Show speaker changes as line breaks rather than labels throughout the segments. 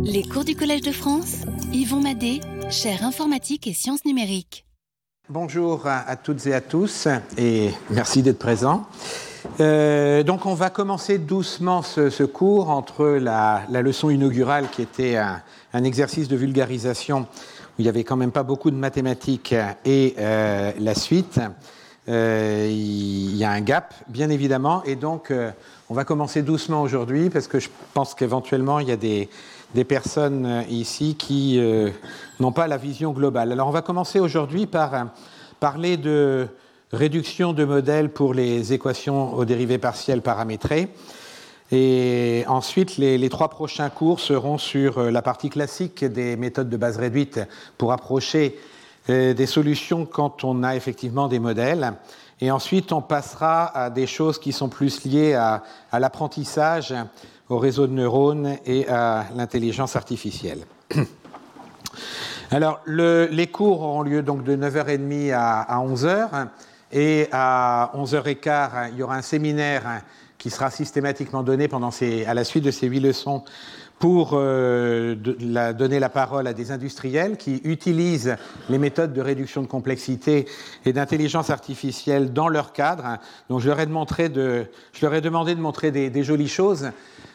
Les cours du Collège de France, Yvon Madé, chaire informatique et sciences numériques.
Bonjour à toutes et à tous et merci d'être présents. Donc on va commencer doucement ce cours entre la leçon inaugurale qui était un exercice de vulgarisation où il n'y avait quand même pas beaucoup de mathématiques et la suite. Il y a un gap, bien évidemment, et donc on va commencer doucement aujourd'hui parce que je pense qu'éventuellement il y a des personnes ici qui n'ont pas la vision globale. Alors on va commencer aujourd'hui par parler de réduction de modèles pour les équations aux dérivées partielles paramétrées. Et ensuite, les trois prochains cours seront sur la partie classique des méthodes de base réduite pour approcher des solutions quand on a effectivement des modèles. Et ensuite, on passera à des choses qui sont plus liées à l'apprentissage, au réseau de neurones et à l'intelligence artificielle. Alors, les cours auront lieu donc de 9h30 à 11h. Et à 11h15, il y aura un séminaire qui sera systématiquement donné à la suite de ces 8 leçons pour donner la parole à des industriels qui utilisent les méthodes de réduction de complexité et d'intelligence artificielle dans leur cadre. Donc je leur ai demandé de montrer des jolies choses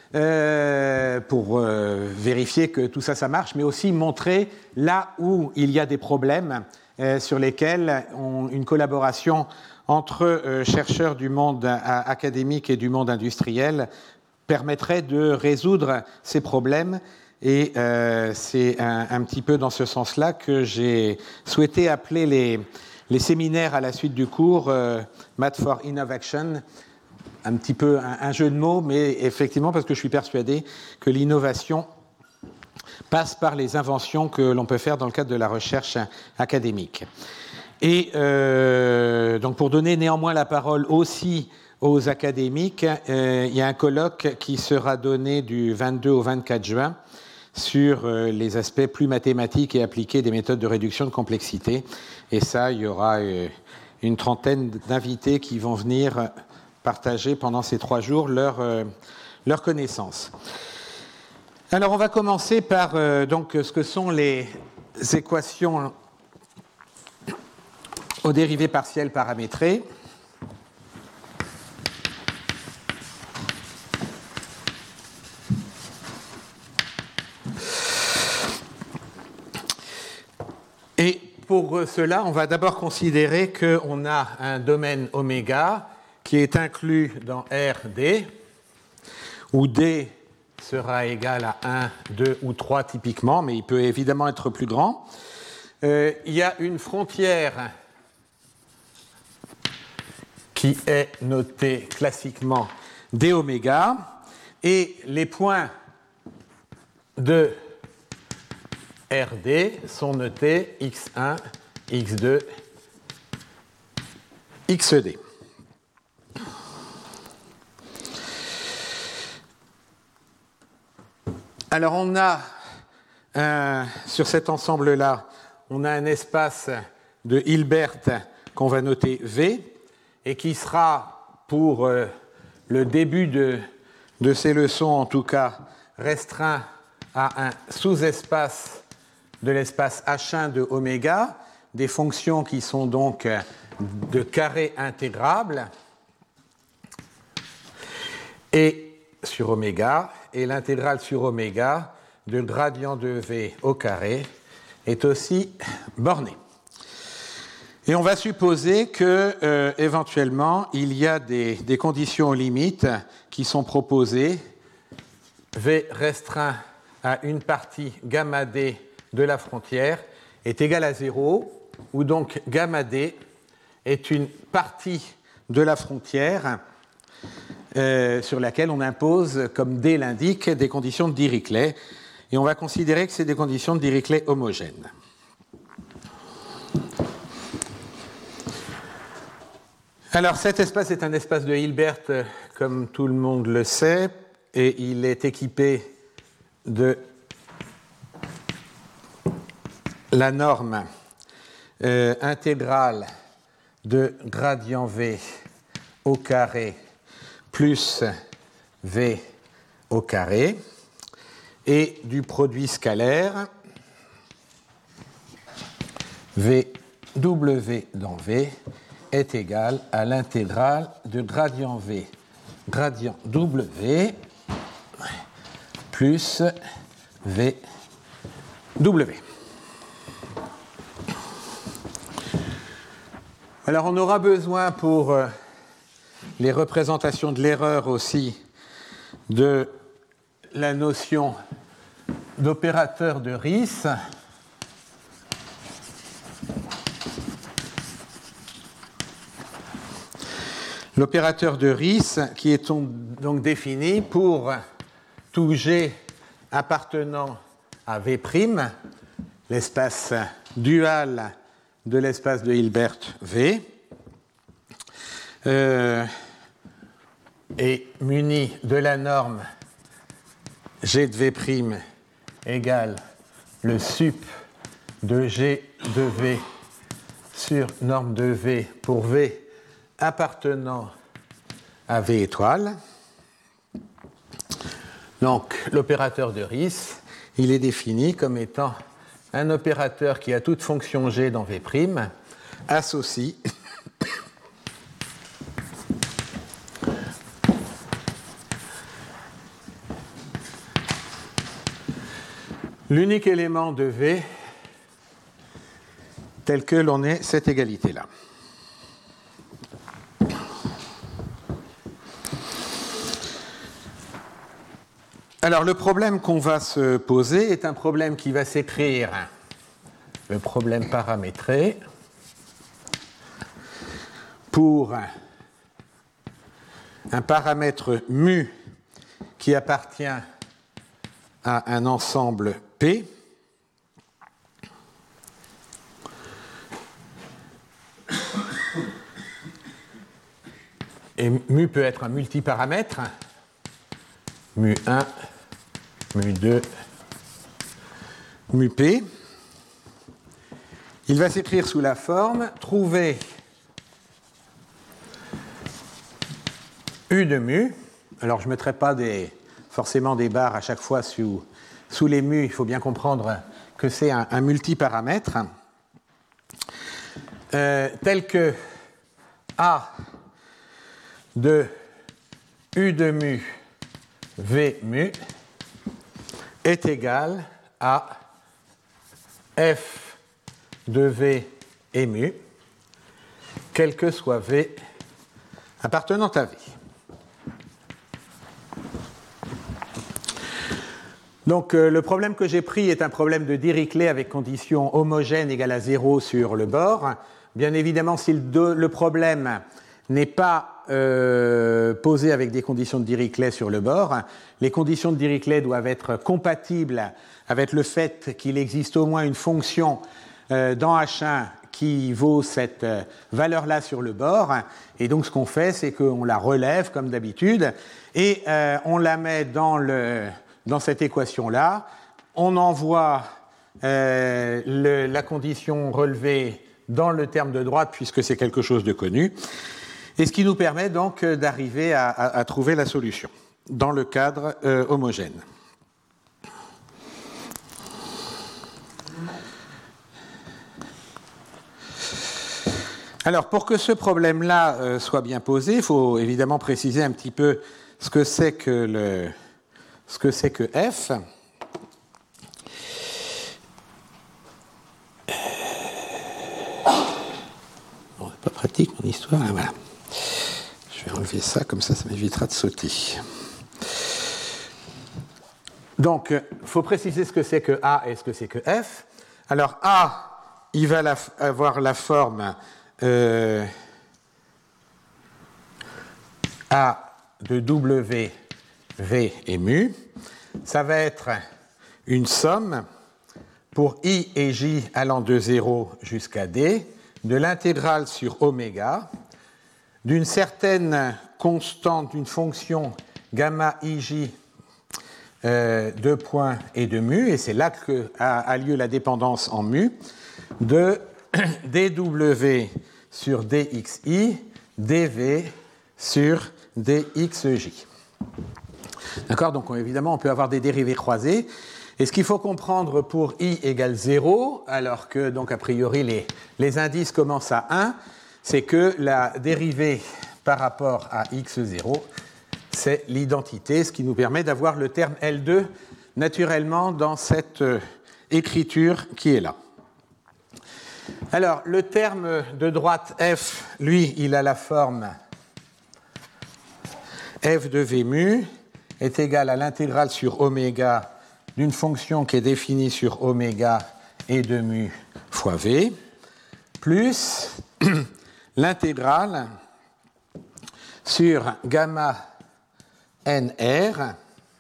pour vérifier que tout ça marche, mais aussi montrer là où il y a des problèmes sur lesquels une collaboration entre chercheurs du monde académique et du monde industriel permettrait de résoudre ces problèmes. Et c'est un petit peu dans ce sens-là que j'ai souhaité appeler les séminaires à la suite du cours Math for Innovation, un petit peu un jeu de mots, mais effectivement parce que je suis persuadé que l'innovation passe par les inventions que l'on peut faire dans le cadre de la recherche académique. Et donc pour donner néanmoins la parole aussi aux académiques, il y a un colloque qui sera donné du 22 au 24 juin sur les aspects plus mathématiques et appliqués des méthodes de réduction de complexité. Et ça, il y aura une trentaine d'invités qui vont venir partager pendant ces 3 jours leurs connaissances. Alors, on va commencer par donc ce que sont les équations aux dérivées partielles paramétrées. Et pour cela, on va d'abord considérer qu'on a un domaine oméga qui est inclus dans RD, où D sera égal à 1, 2 ou 3 typiquement, mais il peut évidemment être plus grand. Il y a une frontière qui est notée classiquement d oméga, et les points de RD sont notés x1, x2, xd. Alors on a, sur cet ensemble-là, on a un espace de Hilbert qu'on va noter V et qui sera, pour le début de ces leçons en tout cas, restreint à un sous-espace de l'espace H1 de oméga, des fonctions qui sont donc de carré intégrable et sur oméga, et l'intégrale sur oméga de gradient de V au carré est aussi bornée. Et on va supposer que éventuellement il y a des conditions limites qui sont proposées. V restreint à une partie gamma d de la frontière est égal à 0, où donc gamma d est une partie de la frontière sur laquelle on impose, comme D l'indique, des conditions de Dirichlet. Et on va considérer que c'est des conditions de Dirichlet homogènes. Alors cet espace est un espace de Hilbert, comme tout le monde le sait, et il est équipé de la norme intégrale de gradient V au carré plus V au carré. et du produit scalaire VW dans V est égal à l'intégrale de gradient V, gradient W, plus VW. Alors on aura besoin pour les représentations de l'erreur aussi de la notion d'opérateur de Riesz. L'opérateur de Riesz qui est donc défini pour tout G appartenant à V', l'espace dual de l'espace de Hilbert V, est muni de la norme G de V' égale le sup de G de V sur norme de V pour V appartenant à V étoile. Donc, l'opérateur de Riesz, il est défini comme étant un opérateur qui a toute fonction G dans V', associe l'unique élément de V tel que l'on ait cette égalité-là. Alors, le problème qu'on va se poser est un problème qui va s'écrire, le problème paramétré, pour un paramètre mu qui appartient à un ensemble P. Et mu peut être un multiparamètre, mu 1, mu 2, mu P. Il va s'écrire sous la forme trouver U de mu. Alors, je ne mettrai pas forcément des barres à chaque fois sous les mu. Il faut bien comprendre que c'est un multiparamètre tel que A de U de mu V mu est égal à F de V et mu, quel que soit V appartenant à V. Donc, le problème que j'ai pris est un problème de Dirichlet avec condition homogène égale à 0 sur le bord. Bien évidemment, si le problème n'est pas posé avec des conditions de Dirichlet sur le bord, les conditions de Dirichlet doivent être compatibles avec le fait qu'il existe au moins une fonction dans H1 qui vaut cette valeur-là sur le bord. Et donc, ce qu'on fait, c'est qu'on la relève, comme d'habitude, et on la met dans cette équation-là. On envoie la condition relevée dans le terme de droite, puisque c'est quelque chose de connu. Et ce qui nous permet donc d'arriver à trouver la solution dans le cadre homogène. Alors, pour que ce problème-là soit bien posé, il faut évidemment préciser un petit peu ce que c'est que F. Bon, c'est pas pratique mon histoire, hein, voilà. Je vais enlever ça, comme ça m'évitera de sauter. Donc, il faut préciser ce que c'est que A et ce que c'est que F. Alors, A, il va avoir la forme A de W, V et mu. Ça va être une somme pour I et J allant de 0 jusqu'à D de l'intégrale sur oméga d'une certaine constante, d'une fonction gamma ij de points et de mu, et c'est là qu'a lieu la dépendance en mu, de dw sur dxi, dv sur dxj. D'accord? Donc évidemment, on peut avoir des dérivées croisées. Et ce qu'il faut comprendre pour i égale 0, alors que donc a priori les indices commencent à 1, c'est que la dérivée par rapport à x0, c'est l'identité, ce qui nous permet d'avoir le terme L2 naturellement dans cette écriture qui est là. Alors, le terme de droite f, lui, il a la forme f de v mu est égal à l'intégrale sur oméga d'une fonction qui est définie sur oméga et de mu fois v, plus l'intégrale sur gamma nr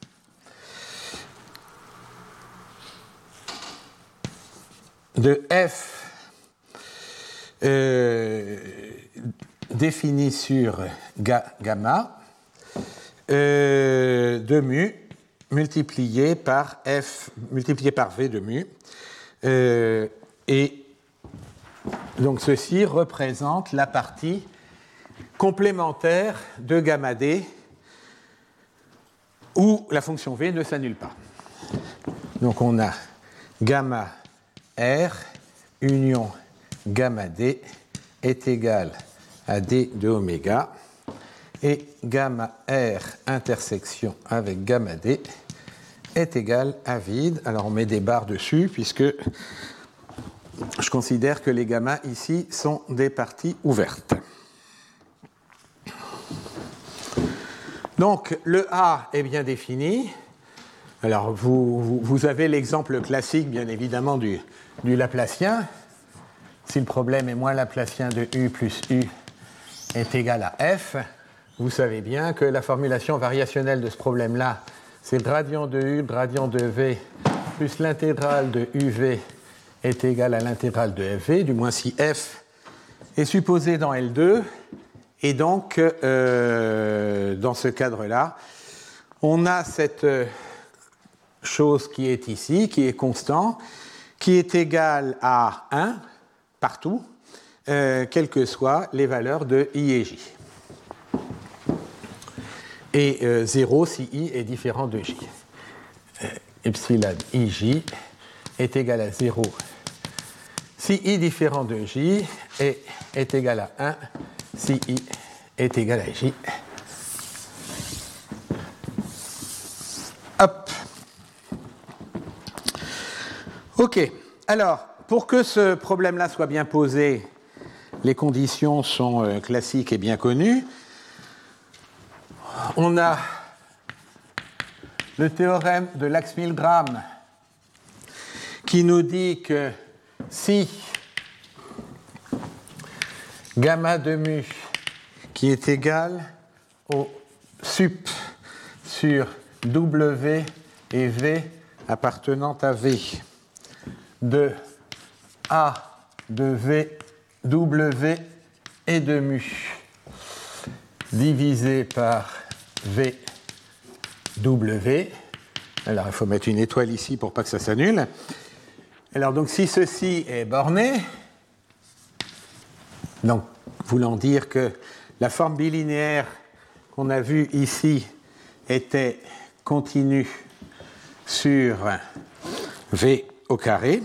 de f défini sur gamma de mu multiplié par v de mu. Et donc ceci représente la partie complémentaire de gamma d où la fonction v ne s'annule pas. Donc on a gamma r union gamma d est égal à d de oméga et gamma r intersection avec gamma d est égal à vide. Alors on met des barres dessus puisque je considère que les gammas ici sont des parties ouvertes. Donc le A est bien défini. Alors vous avez l'exemple classique bien évidemment du Laplacien. Si le problème est moins Laplacien de U plus U est égal à F, vous savez bien que la formulation variationnelle de ce problème-là, c'est le gradient de U, le gradient de V, plus l'intégrale de UV est égal à l'intégrale de FV, du moins si F est supposé dans L2. Et donc, dans ce cadre-là, on a cette chose qui est ici, qui est constant, qui est égale à 1 partout, quelles que soient les valeurs de I et J. Et 0 si I est différent de J. Epsilon IJ est égal à 0 si I différent de J est égal à 1 si I est égal à J. Hop. OK. Alors, pour que ce problème-là soit bien posé, les conditions sont classiques et bien connues. On a le théorème de Lax-Milgram qui nous dit que si gamma de mu qui est égal au sup sur W et V appartenant à V de A de V W et de mu divisé par V W. Alors il faut mettre une étoile ici pour pas que ça s'annule. Alors donc si ceci est borné, donc voulant dire que la forme bilinéaire qu'on a vue ici était continue sur V au carré,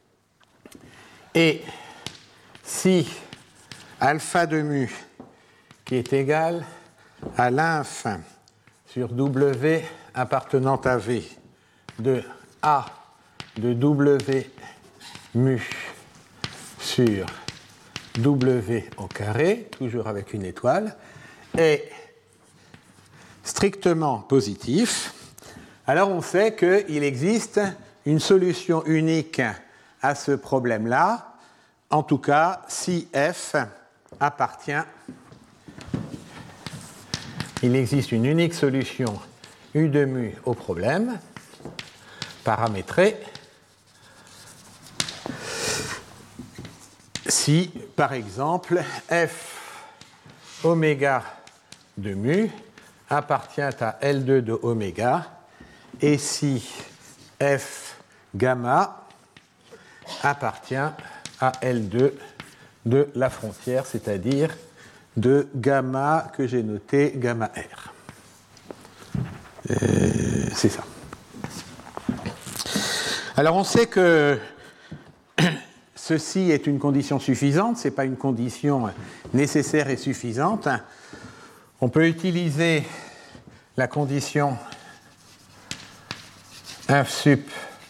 et si alpha de mu qui est égal à l'inf sur W appartenant à V de A de W mu sur W au carré, toujours avec une étoile, est strictement positif, alors on sait qu'il existe une solution unique à ce problème-là, en tout cas si F appartient. Il existe une unique solution U de mu au problème, paramétrée, si, par exemple, F oméga de mu appartient à L2 de oméga, et si F gamma appartient à L2 de la frontière, c'est-à-dire de gamma que j'ai noté gamma R. C'est ça. Alors on sait que ceci est une condition suffisante, ce n'est pas une condition nécessaire et suffisante. On peut utiliser la condition inf sup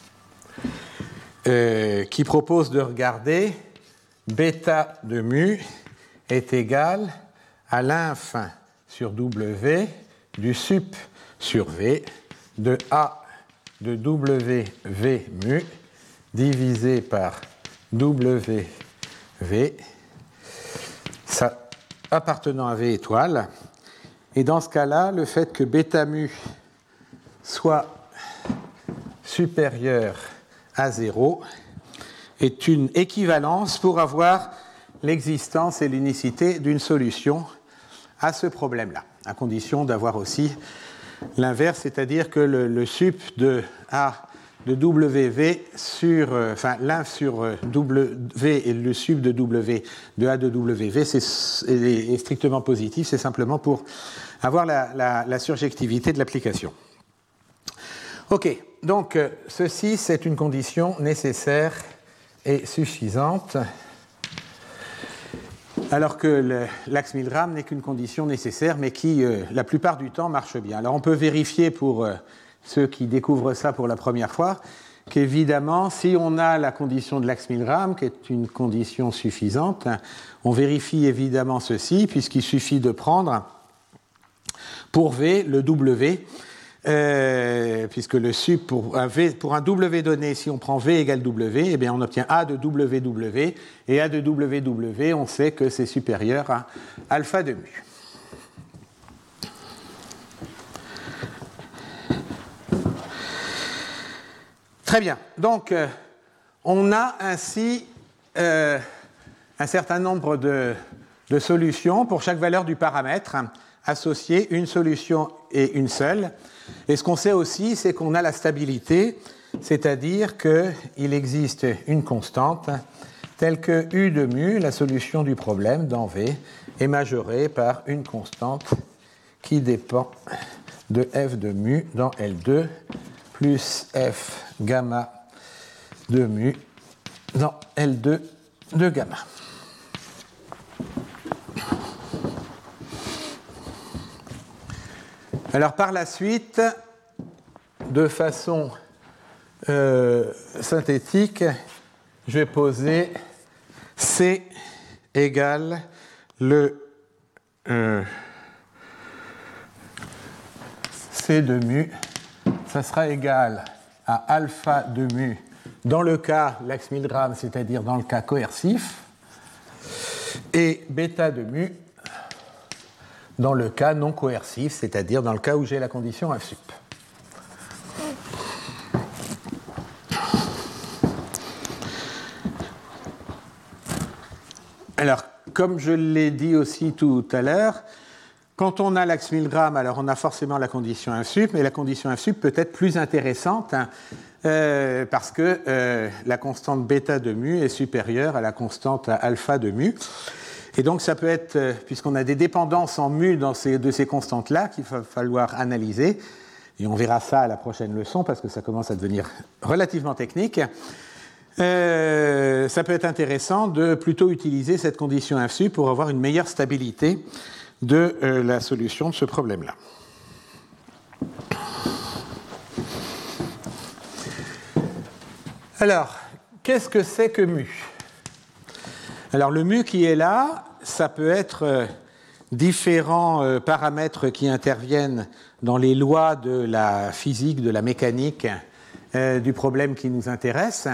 qui propose de regarder bêta de mu est égal à l'inf sur W du sup sur V de A de W V mu divisé par W V ça, appartenant à V étoile. Et dans ce cas-là, le fait que bêta mu soit supérieur à 0 est une équivalence pour avoir l'existence et l'unicité d'une solution à ce problème-là, à condition d'avoir aussi l'inverse, c'est-à-dire que le sup de A de WV sur, l'inf sur W et le sup de W de A de WV est strictement positif, c'est simplement pour avoir la surjectivité de l'application. Ok, donc ceci c'est une condition nécessaire et suffisante, alors que l'axe Milgram n'est qu'une condition nécessaire, mais qui, la plupart du temps, marche bien. Alors on peut vérifier pour ceux qui découvrent ça pour la première fois, qu'évidemment, si on a la condition de l'axe Milgram, qui est une condition suffisante, on vérifie évidemment ceci, puisqu'il suffit de prendre pour V le W, puisque le sup pour un W donné, si on prend V égale W, eh bien on obtient A de WW, et A de WW, on sait que c'est supérieur à alpha de mu. Très bien, donc on a ainsi un certain nombre de solutions pour chaque valeur du paramètre associée, une solution et une seule. Et ce qu'on sait aussi, c'est qu'on a la stabilité, c'est-à-dire qu'il existe une constante telle que U de mu, la solution du problème dans V, est majorée par une constante qui dépend de F de mu dans L2 plus F gamma de mu dans L2 de gamma. Alors par la suite, de façon synthétique, je vais poser C égale le C de mu, ça sera égal à alpha de mu dans le cas l'axe Milgram, c'est-à-dire dans le cas coercif, et bêta de mu dans le cas non coercif, c'est-à-dire dans le cas où j'ai la condition F sup. Alors, comme je l'ai dit aussi tout à l'heure, quand on a l'axe Milgram, alors on a forcément la condition F sup, mais la condition F sup peut être plus intéressante parce que la constante bêta de mu est supérieure à la constante alpha de mu. Et donc ça peut être, puisqu'on a des dépendances en mu de ces constantes-là qu'il va falloir analyser, et on verra ça à la prochaine leçon parce que ça commence à devenir relativement technique, ça peut être intéressant de plutôt utiliser cette condition F sup pour avoir une meilleure stabilité de la solution de ce problème-là. Alors, qu'est-ce que c'est que mu ? Alors le mu qui est là, ça peut être différents paramètres qui interviennent dans les lois de la physique, de la mécanique du problème qui nous intéresse.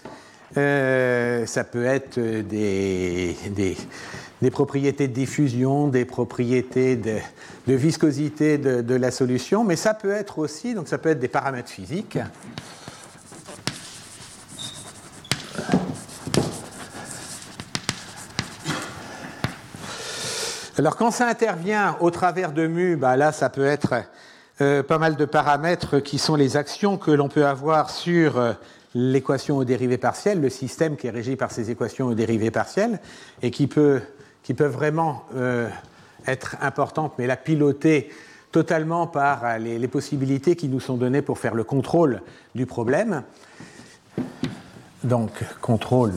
Ça peut être des propriétés de diffusion, des propriétés de viscosité de la solution, mais ça peut être aussi, donc ça peut être des paramètres physiques. Alors quand ça intervient au travers de mu, là ça peut être pas mal de paramètres qui sont les actions que l'on peut avoir sur l'équation aux dérivées partielles, le système qui est régi par ces équations aux dérivées partielles, et qui peuvent vraiment être importantes, mais la piloter totalement par les possibilités qui nous sont données pour faire le contrôle du problème. Donc, contrôle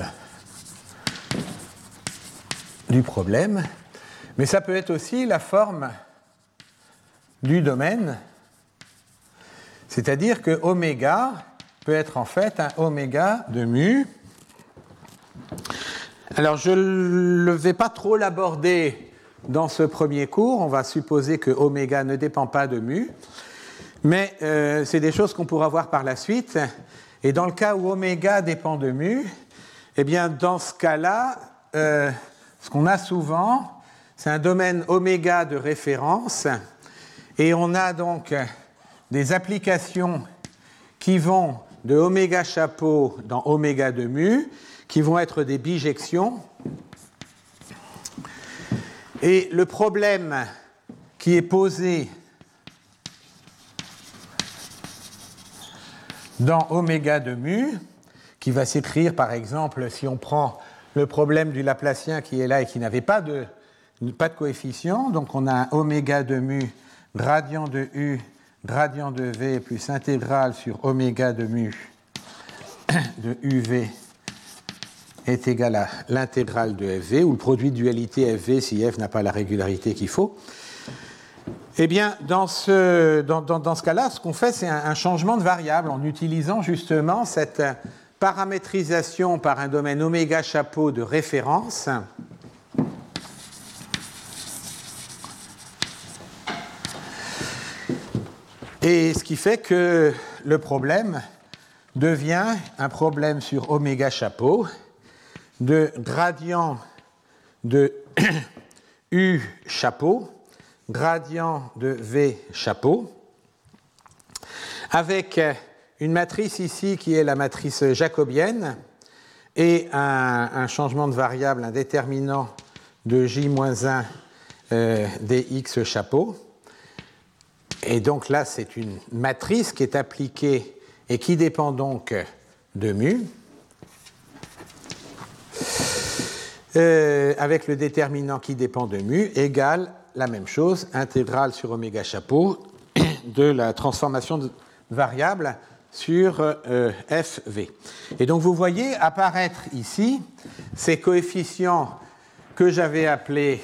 du problème. Mais ça peut être aussi la forme du domaine, c'est-à-dire que oméga peut être en fait un oméga de mu. Alors, je ne vais pas trop l'aborder dans ce premier cours. On va supposer que oméga ne dépend pas de mu, mais c'est des choses qu'on pourra voir par la suite. Et dans le cas où oméga dépend de mu, eh bien, dans ce cas-là, ce qu'on a souvent, c'est un domaine oméga de référence, et on a donc des applications qui vont de oméga chapeau dans oméga de mu, qui vont être des bijections. Et le problème qui est posé dans oméga de mu, qui va s'écrire par exemple si on prend le problème du Laplacien qui est là et qui n'avait pas de coefficient, donc on a un oméga de mu gradient de u gradient de v plus intégrale sur oméga de mu de uv est égal à l'intégrale de fv, ou le produit de dualité fv si f n'a pas la régularité qu'il faut. Eh bien, dans ce cas-là, ce qu'on fait, c'est un changement de variable en utilisant justement cette paramétrisation par un domaine oméga chapeau de référence. Et ce qui fait que le problème devient un problème sur oméga chapeau de gradient de U chapeau, gradient de V chapeau, avec une matrice ici qui est la matrice jacobienne et un changement de variable, un déterminant de J-1 dx chapeau. Et donc là, c'est une matrice qui est appliquée et qui dépend donc de mu, avec le déterminant qui dépend de mu, égale la même chose, intégrale sur oméga chapeau de la transformation de variable sur FV. Et donc vous voyez apparaître ici ces coefficients que j'avais appelés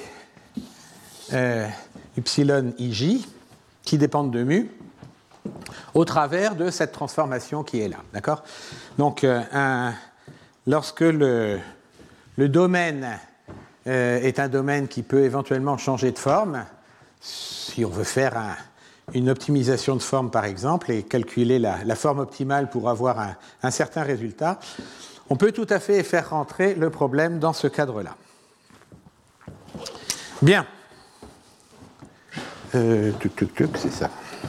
epsilon ij, qui dépendent de mu, au travers de cette transformation qui est là. D'accord ? Donc, lorsque le domaine est un domaine qui peut éventuellement changer de forme, si on veut faire une optimisation de forme par exemple et calculer la forme optimale pour avoir un certain résultat, on peut tout à fait faire rentrer le problème dans ce cadre-là. Bien. C'est ça.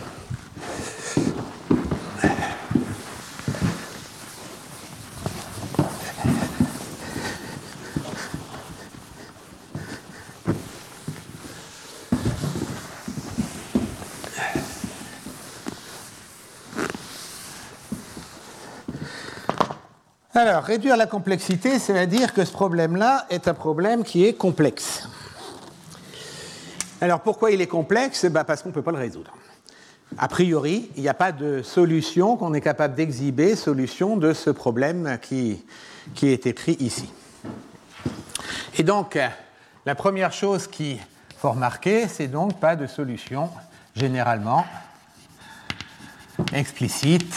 Alors, réduire la complexité, c'est-à-dire que ce problème-là est un problème qui est complexe. Alors, pourquoi il est complexe ? Parce qu'on ne peut pas le résoudre. A priori, il n'y a pas de solution qu'on est capable d'exhiber, solution de ce problème qui est écrit ici. Et donc, la première chose qu'il faut remarquer, c'est donc pas de solution généralement explicite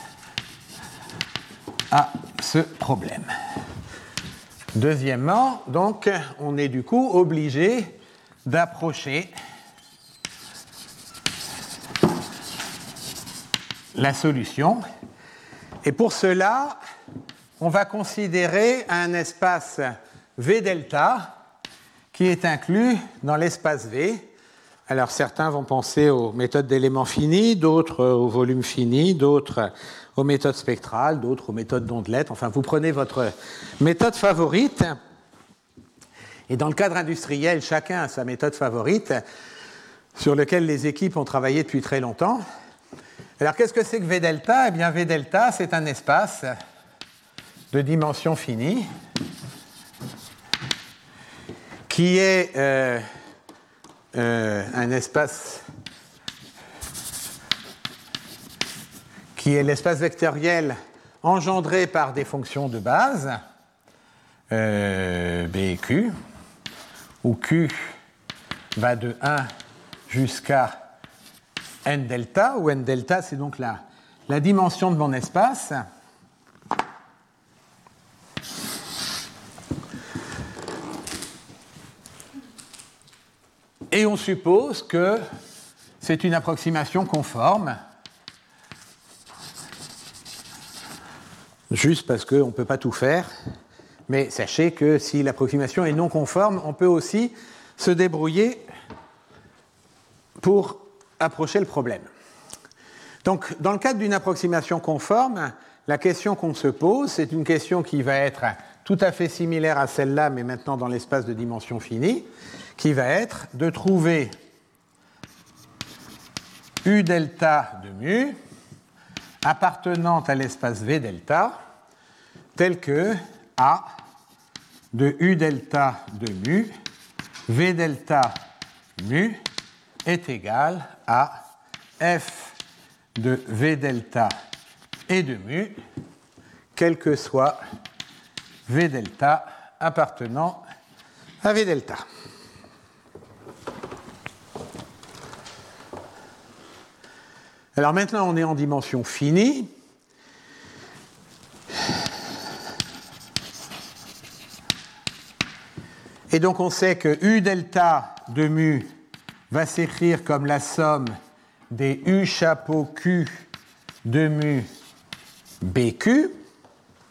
à ce problème. Deuxièmement, donc, on est du coup obligé d'approcher la solution. Et pour cela, on va considérer un espace V delta qui est inclus dans l'espace V. Alors certains vont penser aux méthodes d'éléments finis, d'autres au volume fini, d'autres aux méthodes spectrales, d'autres aux méthodes d'ondelettes. Enfin, vous prenez votre méthode favorite. Et dans le cadre industriel, chacun a sa méthode favorite sur laquelle les équipes ont travaillé depuis très longtemps. Alors, qu'est-ce que c'est que V delta ? Eh bien, V delta, c'est un espace de dimension finie qui est un espace qui est l'espace vectoriel engendré par des fonctions de base, B et Q, où Q va de 1 jusqu'à n delta, où n delta c'est donc la dimension de mon espace. Et on suppose que c'est une approximation conforme, juste parce qu'on ne peut pas tout faire, mais sachez que si l'approximation est non conforme, on peut aussi se débrouiller pour approcher le problème. Donc, dans le cadre d'une approximation conforme, la question qu'on se pose, c'est une question qui va être tout à fait similaire à celle-là, mais maintenant dans l'espace de dimension finie, qui va être de trouver U delta de mu appartenant à l'espace V delta, tel que A de U delta de mu, V delta mu est égal à F de V delta et de mu, quel que soit V delta appartenant à V delta. Alors maintenant, on est en dimension finie. Et donc on sait que U delta de mu va s'écrire comme la somme des U chapeau Q de mu BQ. D'accord ?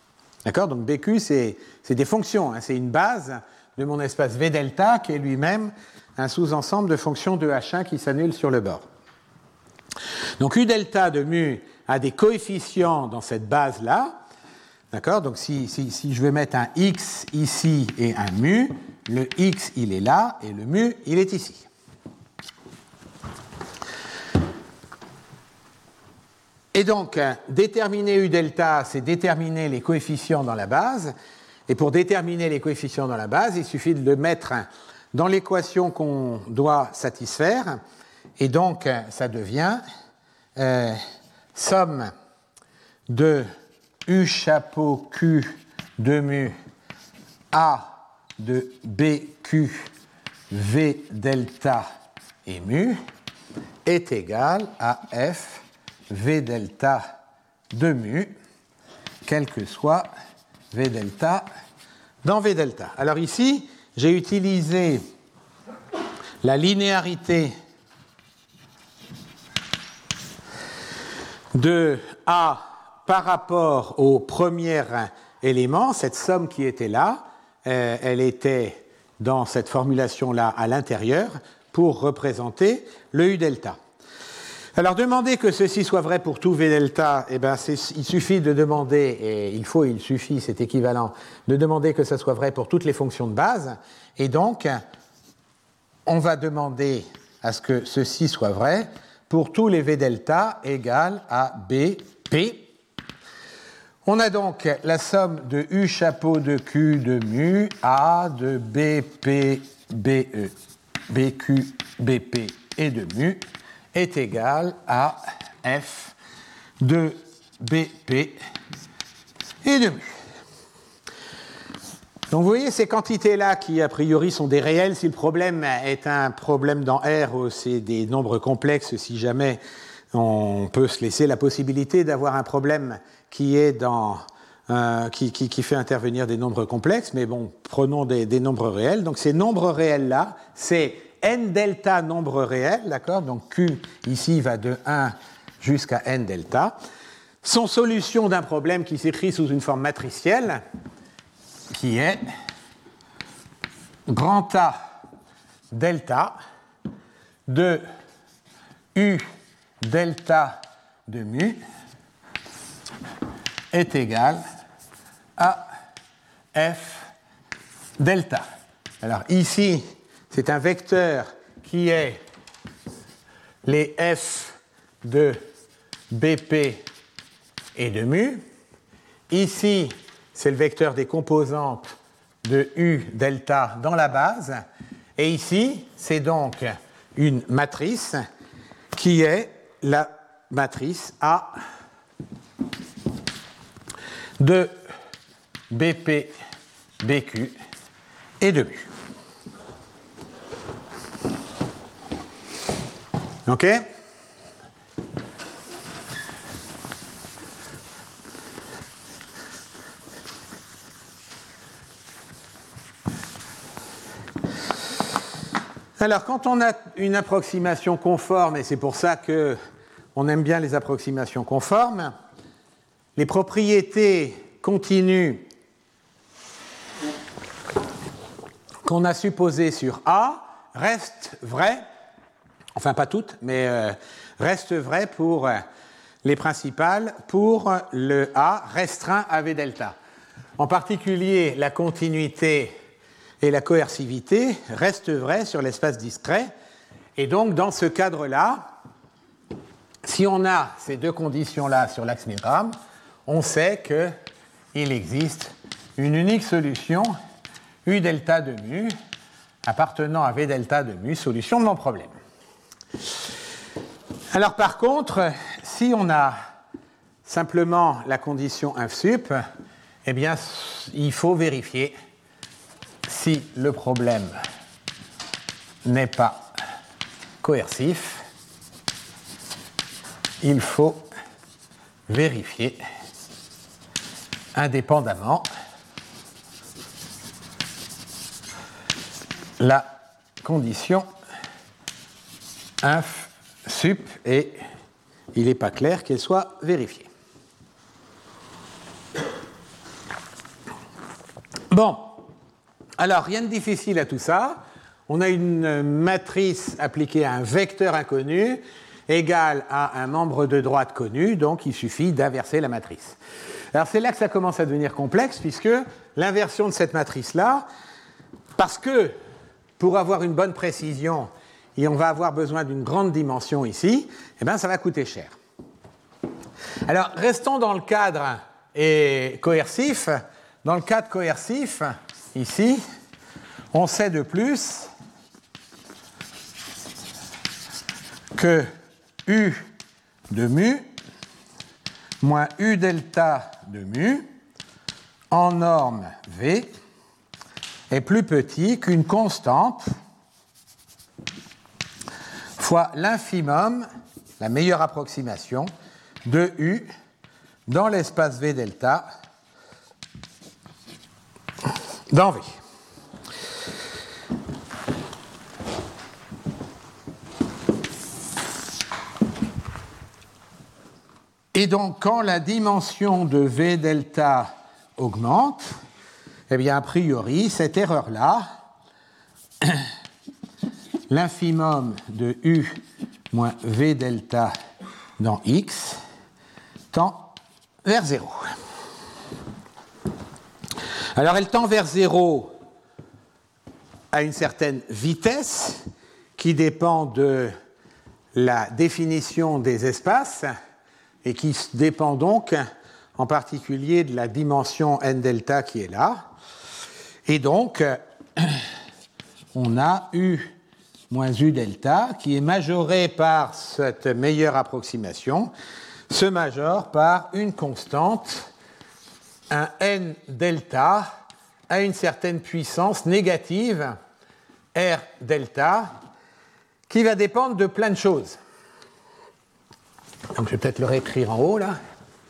Donc BQ, c'est des fonctions, hein, c'est une base de mon espace V delta qui est lui-même un sous-ensemble de fonctions de H1 qui s'annulent sur le bord. Donc U delta de mu a des coefficients dans cette base-là. D'accord ? Donc si je veux mettre un x ici et un mu, le x il est là et le mu il est ici. Et donc, déterminer U delta, c'est déterminer les coefficients dans la base. Et pour déterminer les coefficients dans la base, il suffit de le mettre dans l'équation qu'on doit satisfaire. Et donc, ça devient somme de U chapeau Q de mu A de BQ V delta et mu est égal à F V delta de mu, quel que soit V delta dans V delta. Alors ici, j'ai utilisé la linéarité de A par rapport au premier élément, cette somme qui était là, elle était dans cette formulation-là à l'intérieur pour représenter le U delta. Alors, demander que ceci soit vrai pour tout V delta, eh ben, il suffit de demander, et il suffit, c'est équivalent, de demander que ça soit vrai pour toutes les fonctions de base. Et donc, on va demander à ce que ceci soit vrai pour tous les V delta égales à BP. On a donc la somme de U chapeau de Q de mu A de BP, BE, BQ, BP et de mu est égal à F de BP et de mu. Donc vous voyez ces quantités-là qui a priori sont des réels. Si le problème est un problème dans R, c'est des nombres complexes. Si jamais on peut se laisser la possibilité d'avoir un problème qui est qui fait intervenir des nombres complexes, mais bon, prenons des nombres réels. Donc ces nombres réels-là, c'est n delta nombres réels, d'accord ? Donc Q ici va de 1 jusqu'à n delta, sont solution d'un problème qui s'écrit sous une forme matricielle, qui est grand A delta de U delta de mu est égal à F delta. Alors ici, c'est un vecteur qui est les F de BP et de mu. Ici, c'est le vecteur des composantes de U delta dans la base. Et ici, c'est donc une matrice qui est la matrice A de BP, BQ et de mu. OK? Alors, quand on a une approximation conforme, et c'est pour ça qu'on aime bien les approximations conformes, les propriétés continues qu'on a supposées sur A restent vraies, enfin pas toutes, mais restent vraies pour les principales, pour le A restreint à V delta. En particulier, la continuité et la coercivité restent vraies sur l'espace discret. Et donc, dans ce cadre-là, si on a ces deux conditions-là sur l'axe Milgram, on sait qu'il existe une unique solution U delta de mu appartenant à V delta de mu, solution de mon problème. Alors, par contre, si on a simplement la condition inf sup, eh bien, il faut vérifier si le problème n'est pas coercif, il faut vérifier indépendamment la condition inf sup et il n'est pas clair qu'elle soit vérifiée. Bon. Alors, rien de difficile à tout ça. On a une matrice appliquée à un vecteur inconnu égale à un membre de droite connu, donc il suffit d'inverser la matrice. Alors, c'est là que ça commence à devenir complexe, puisque l'inversion de cette matrice-là, parce que pour avoir une bonne précision, et on va avoir besoin d'une grande dimension ici, eh bien, ça va coûter cher. Alors, restons dans le cadre coercif. Dans le cadre coercif, ici, on sait de plus que U de mu moins U delta de mu en norme V est plus petit qu'une constante fois l'infimum, la meilleure approximation, de U dans l'espace V delta dans V. Et donc, quand la dimension de V delta augmente, eh bien, a priori, cette erreur-là, l'infimum de U moins V delta dans X, tend vers 0. Alors, elle tend vers 0 à une certaine vitesse qui dépend de la définition des espaces et qui dépend donc en particulier de la dimension n delta qui est là. Et donc, on a U moins U delta qui est majoré par cette meilleure approximation, se majore par une constante, un n delta à une certaine puissance négative, R delta, qui va dépendre de plein de choses. Donc je vais peut-être le réécrire en haut là.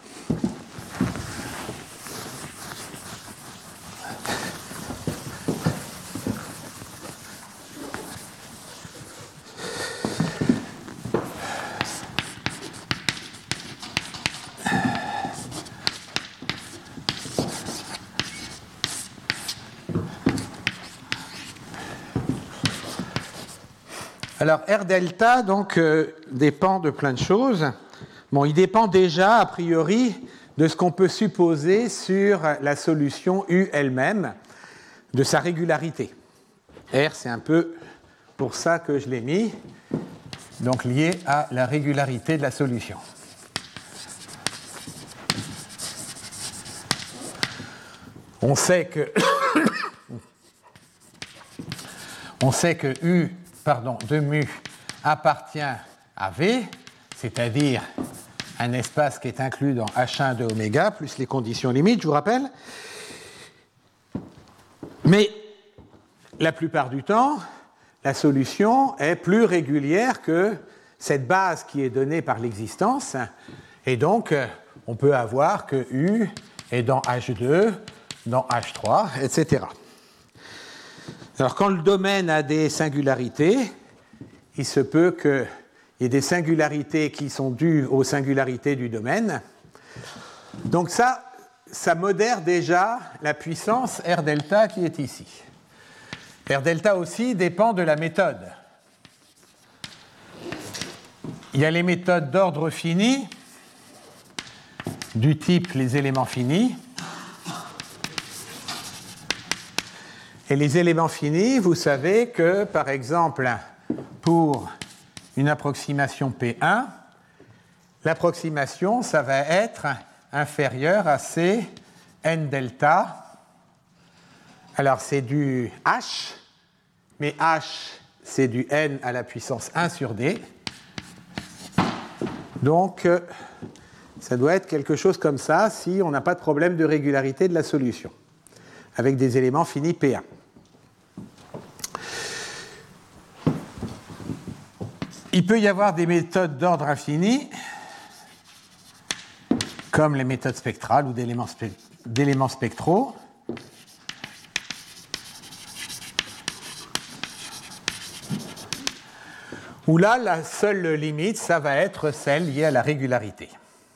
Alors, R delta, donc, dépend de plein de choses. Bon, il dépend déjà, a priori, de ce qu'on peut supposer sur la solution U elle-même, de sa régularité. R, c'est un peu pour ça que je l'ai mis, donc lié à la régularité de la solution. On sait que U de mu appartient à V, c'est-à-dire un espace qui est inclus dans H1 de oméga, plus les conditions limites, je vous rappelle. Mais la plupart du temps, la solution est plus régulière que cette base qui est donnée par l'existence. Et donc, on peut avoir que U est dans H2, dans H3, etc. Alors, quand le domaine a des singularités, il se peut qu'il y ait des singularités qui sont dues aux singularités du domaine. Donc ça modère déjà la puissance R delta qui est ici. R delta aussi dépend de la méthode. Il y a les méthodes d'ordre fini, du type les éléments finis. Et les éléments finis, vous savez que, par exemple, pour une approximation P1, l'approximation, ça va être inférieur à C n delta. Alors, c'est du H, mais H, c'est du n à la puissance 1 sur D. Donc, ça doit être quelque chose comme ça si on n'a pas de problème de régularité de la solution, avec des éléments finis P1. Il peut y avoir des méthodes d'ordre infini, comme les méthodes spectrales ou d'éléments spectraux. Où là, la seule limite, ça va être celle liée à la régularité.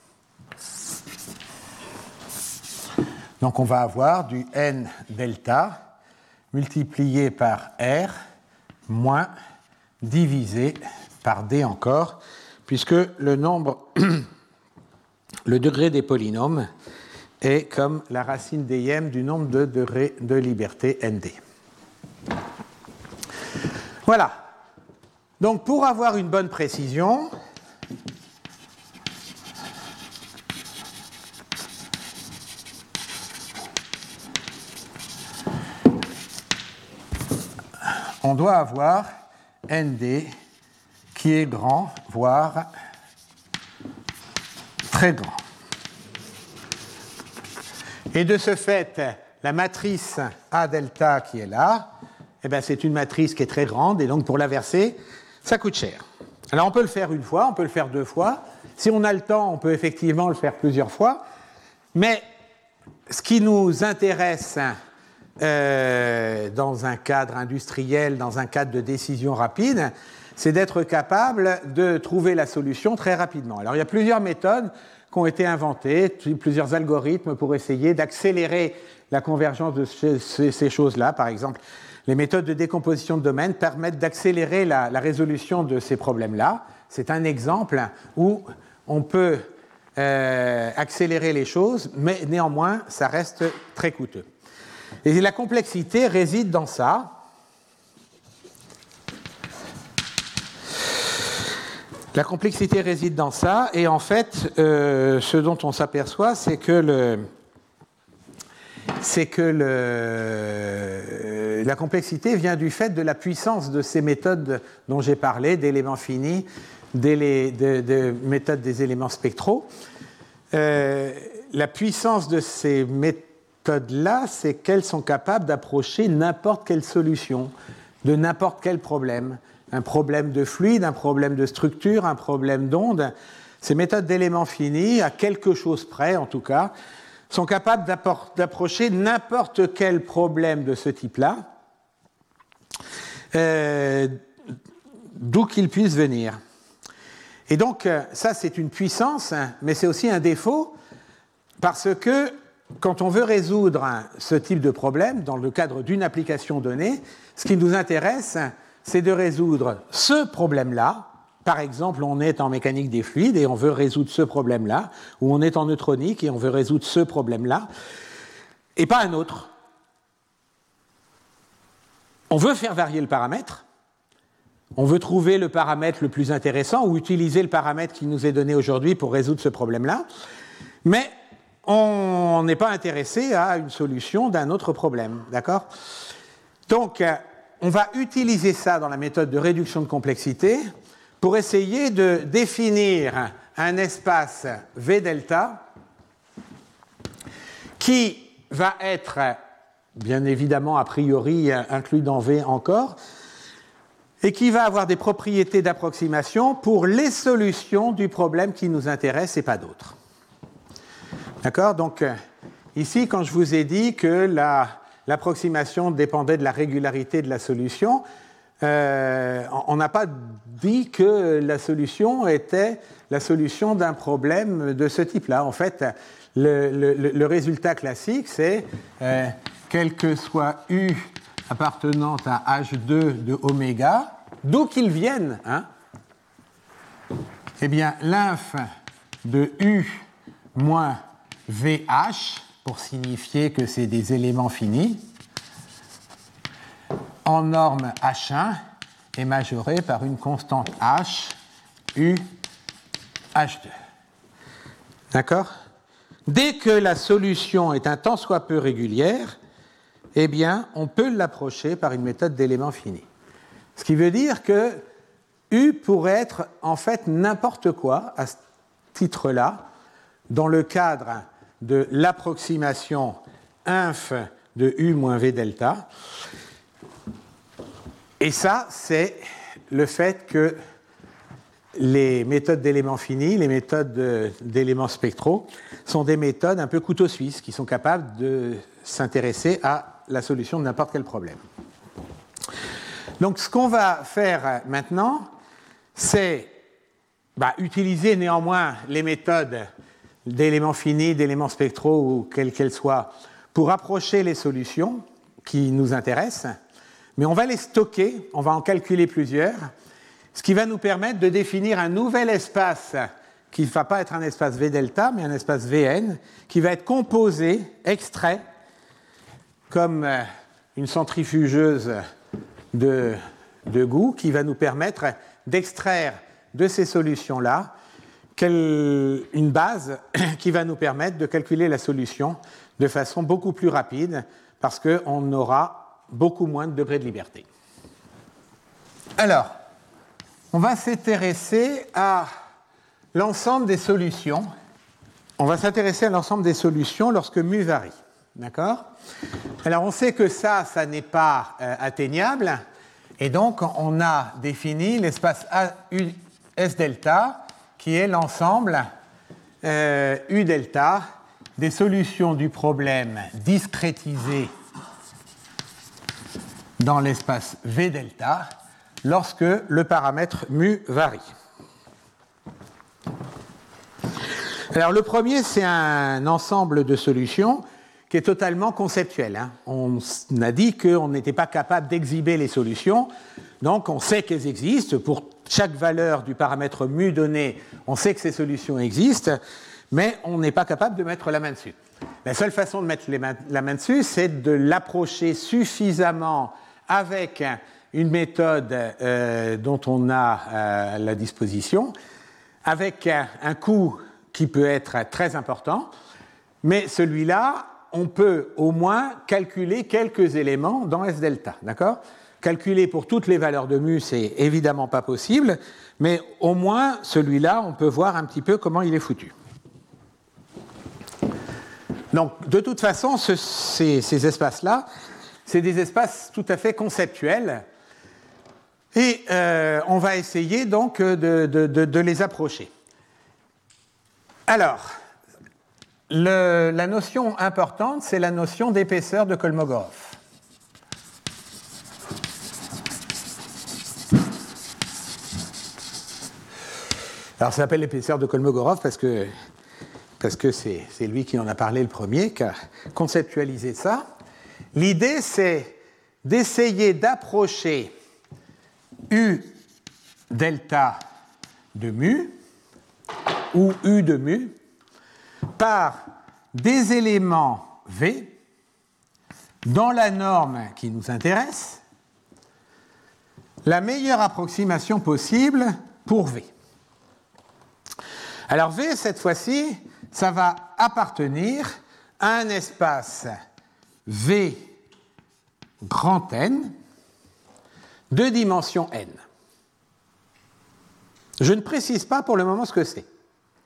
Donc on va avoir du n delta multiplié par R moins divisé par D encore, puisque le degré des polynômes est comme la racine dm du nombre de degrés de liberté nd. Voilà. Donc pour avoir une bonne précision, on doit avoir nd qui est grand, voire très grand. Et de ce fait, la matrice A delta qui est là, eh bien, c'est une matrice qui est très grande, et donc pour l'inverser, ça coûte cher. Alors on peut le faire une fois, on peut le faire deux fois. Si on a le temps, on peut effectivement le faire plusieurs fois. Mais ce qui nous intéresse dans un cadre industriel, dans un cadre de décision rapide, c'est d'être capable de trouver la solution très rapidement. Alors il y a plusieurs méthodes qui ont été inventées, plusieurs algorithmes pour essayer d'accélérer la convergence de ces choses-là. Par exemple, les méthodes de décomposition de domaine permettent d'accélérer la résolution de ces problèmes-là. C'est un exemple où on peut accélérer les choses, mais néanmoins, ça reste très coûteux. Et la complexité réside dans ça. La complexité réside dans ça, et en fait, ce dont on s'aperçoit, c'est que la complexité vient du fait de la puissance de ces méthodes dont j'ai parlé, d'éléments finis, de méthodes des éléments spectraux. La puissance de ces méthodes-là, c'est qu'elles sont capables d'approcher n'importe quelle solution, de n'importe quel problème. Un problème de fluide, un problème de structure, un problème d'onde. Ces méthodes d'éléments finis, à quelque chose près en tout cas, sont capables d'approcher n'importe quel problème de ce type-là, d'où qu'il puisse venir. Et donc, ça, c'est une puissance, mais c'est aussi un défaut, parce que quand on veut résoudre ce type de problème, dans le cadre d'une application donnée, ce qui nous intéresse, c'est de résoudre ce problème-là. Par exemple, on est en mécanique des fluides et on veut résoudre ce problème-là, ou on est en neutronique et on veut résoudre ce problème-là, et pas un autre. On veut faire varier le paramètre, on veut trouver le paramètre le plus intéressant ou utiliser le paramètre qui nous est donné aujourd'hui pour résoudre ce problème-là, mais on n'est pas intéressé à une solution d'un autre problème, d'accord ? Donc, on va utiliser ça dans la méthode de réduction de complexité pour essayer de définir un espace V delta qui va être, bien évidemment, a priori inclus dans V encore, et qui va avoir des propriétés d'approximation pour les solutions du problème qui nous intéresse et pas d'autres. D'accord ? Donc, ici, quand je vous ai dit que l'approximation dépendait de la régularité de la solution, on n'a pas dit que la solution était la solution d'un problème de ce type-là. En fait, le résultat classique, c'est quel que soit U appartenant à H2 de oméga, d'où qu'il vienne, hein, eh bien, l'inf de U moins VH, pour signifier que c'est des éléments finis, en norme H1 est majoré par une constante H, U, H2. D'accord ? Dès que la solution est un tant soit peu régulière, eh bien, on peut l'approcher par une méthode d'éléments finis. Ce qui veut dire que U pourrait être en fait n'importe quoi à ce titre-là, dans le cadre de l'approximation inf de U moins V delta. Et ça, c'est le fait que les méthodes d'éléments finis, les méthodes d'éléments spectraux, sont des méthodes un peu couteau suisse qui sont capables de s'intéresser à la solution de n'importe quel problème. Donc, ce qu'on va faire maintenant, c'est utiliser néanmoins les méthodes d'éléments finis, d'éléments spectraux ou quelles qu'elles soient, pour approcher les solutions qui nous intéressent, mais on va les stocker, on va en calculer plusieurs, ce qui va nous permettre de définir un nouvel espace qui ne va pas être un espace V delta, mais un espace Vn, qui va être composé, extrait, comme une centrifugeuse de goût, qui va nous permettre d'extraire de ces solutions-là une base qui va nous permettre de calculer la solution de façon beaucoup plus rapide, parce qu'on aura beaucoup moins de degrés de liberté. Alors, on va s'intéresser à l'ensemble des solutions. On va s'intéresser à l'ensemble des solutions lorsque mu varie. D'accord ? Alors, on sait que ça n'est pas atteignable, et donc on a défini l'espace S delta, qui est l'ensemble U delta des solutions du problème discrétisées dans l'espace V delta lorsque le paramètre mu varie. Alors le premier, c'est un ensemble de solutions qui est totalement conceptuel, hein. On a dit qu'on n'était pas capable d'exhiber les solutions, donc on sait qu'elles existent. Pour chaque valeur du paramètre mu donné, on sait que ces solutions existent, mais on n'est pas capable de mettre la main dessus. La seule façon de mettre la main dessus, c'est de l'approcher suffisamment avec une méthode dont on a à la disposition, avec un coût qui peut être très important, mais celui-là, on peut au moins calculer quelques éléments dans S delta, d'accord ? Calculer pour toutes les valeurs de mu, c'est évidemment pas possible, mais au moins celui-là, on peut voir un petit peu comment il est foutu. Donc, de toute façon, ces espaces-là, c'est des espaces tout à fait conceptuels, et on va essayer donc de les approcher. Alors, la notion importante, c'est la notion d'épaisseur de Kolmogorov. Alors, ça s'appelle l'épaisseur de Kolmogorov parce que c'est lui qui en a parlé le premier, qui a conceptualisé ça. L'idée, c'est d'essayer d'approcher U delta de mu, ou U de mu, par des éléments V dans la norme qui nous intéresse, la meilleure approximation possible pour V. Alors V, cette fois-ci, ça va appartenir à un espace V grand N de dimension N. Je ne précise pas pour le moment ce que c'est.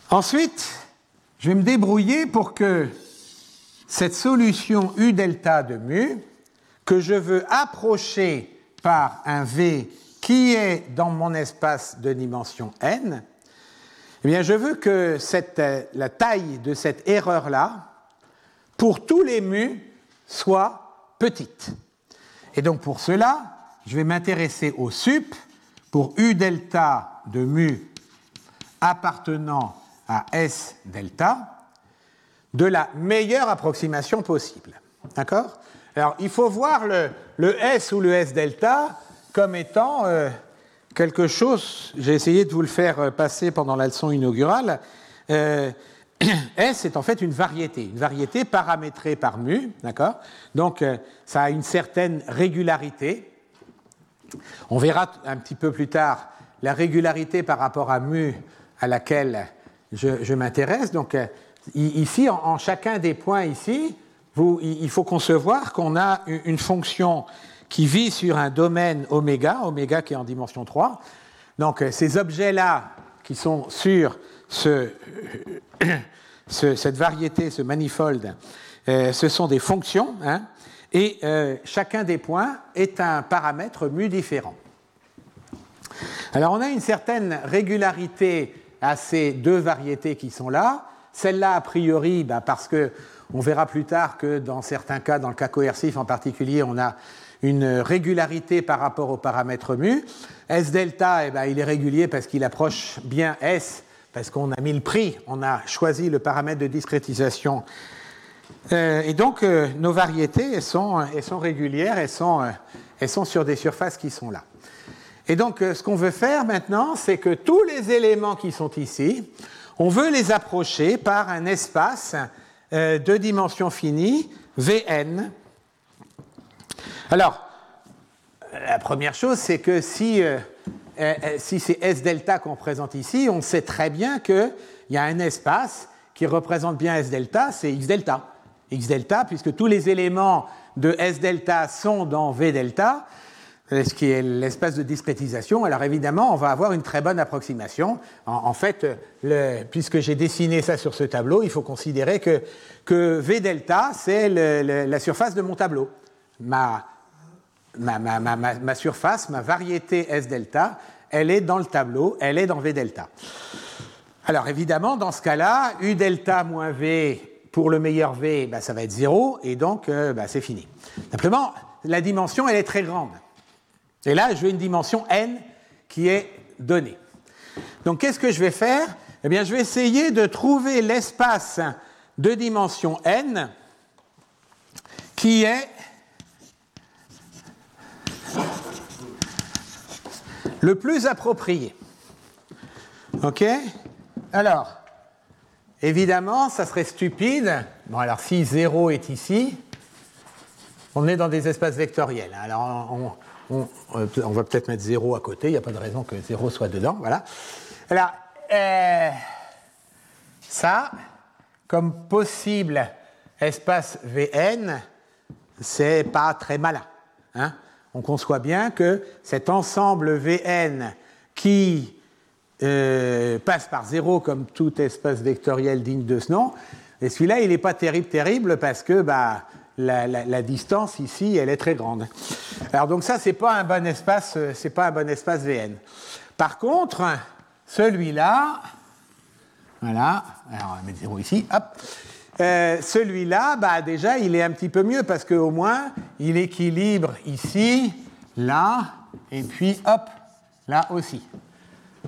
Ensuite, je vais me débrouiller pour que cette solution U delta de mu, que je veux approcher par un V qui est dans mon espace de dimension n, eh bien, je veux que la taille de cette erreur-là, pour tous les mu, soit petite. Et donc, pour cela, je vais m'intéresser au sup pour U delta de mu appartenant à S delta de la meilleure approximation possible. D'accord ? Alors, il faut voir le S ou le S delta comme étant quelque chose, j'ai essayé de vous le faire passer pendant la leçon inaugurale, S est en fait une variété paramétrée par mu, d'accord ? Donc, ça a une certaine régularité. On verra un petit peu plus tard la régularité par rapport à mu à laquelle je m'intéresse. Donc, ici, en chacun des points ici, il faut concevoir qu'on a une fonction qui vit sur un domaine oméga qui est en dimension 3. Donc, ces objets-là qui sont sur cette variété, ce manifold, ce sont des fonctions, hein, et chacun des points est un paramètre mu différent. Alors, on a une certaine régularité à ces deux variétés qui sont là. Celle-là, a priori, parce qu'on verra plus tard que dans certains cas, dans le cas coercif en particulier, on a une régularité par rapport au paramètre mu. S delta, il est régulier parce qu'il approche bien S, parce qu'on a mis le prix, on a choisi le paramètre de discrétisation. Et donc, nos variétés, elles sont régulières, elles sont sur des surfaces qui sont là. Et donc, ce qu'on veut faire maintenant, c'est que tous les éléments qui sont ici, on veut les approcher par un espace de dimension finie, Vn. Alors, la première chose, c'est que si c'est S delta qu'on représente ici, on sait très bien qu'il y a un espace qui représente bien S delta, c'est X delta. X delta, puisque tous les éléments de S delta sont dans V delta, ce qui est l'espace de discrétisation. Alors évidemment, on va avoir une très bonne approximation. En fait, puisque j'ai dessiné ça sur ce tableau, il faut considérer que V delta, c'est la surface de mon tableau. Ma surface, ma variété S delta, elle est dans le tableau, elle est dans V delta. Alors évidemment, dans ce cas-là, U delta moins V pour le meilleur V, ça va être 0, et donc c'est fini. Simplement, la dimension, elle est très grande. Et là, je veux une dimension n qui est donnée. Donc, qu'est-ce que je vais faire ? Eh bien, je vais essayer de trouver l'espace de dimension n qui est le plus approprié. OK ? Alors, évidemment, ça serait stupide. Bon, alors, si 0 est ici, on est dans des espaces vectoriels. Alors, on va peut-être mettre 0 à côté, il n'y a pas de raison que 0 soit dedans. Voilà. Alors, ça, comme possible espace Vn, c'est pas très malin. Hein? On conçoit bien que cet ensemble Vn qui passe par 0 comme tout espace vectoriel digne de ce nom, et celui-là, il n'est pas terrible parce que la distance ici, elle est très grande. Alors donc ça, c'est pas un bon espace Vn. Par contre, celui-là, voilà, alors on va mettre 0 ici, hop. Celui-là, déjà, il est un petit peu mieux parce qu'au moins, il équilibre ici, là, et puis hop, là aussi. D'accord ?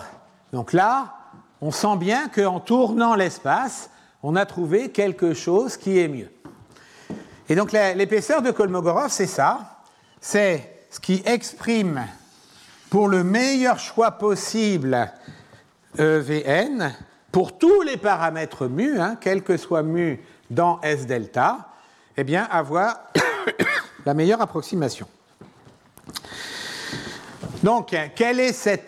Donc là, on sent bien qu'en tournant l'espace, on a trouvé quelque chose qui est mieux. Et donc l'épaisseur de Kolmogorov, c'est ça. C'est ce qui exprime pour le meilleur choix possible Vn, pour tous les paramètres mu, quel que soit mu dans S delta, eh bien avoir la meilleure approximation. Donc, quelle est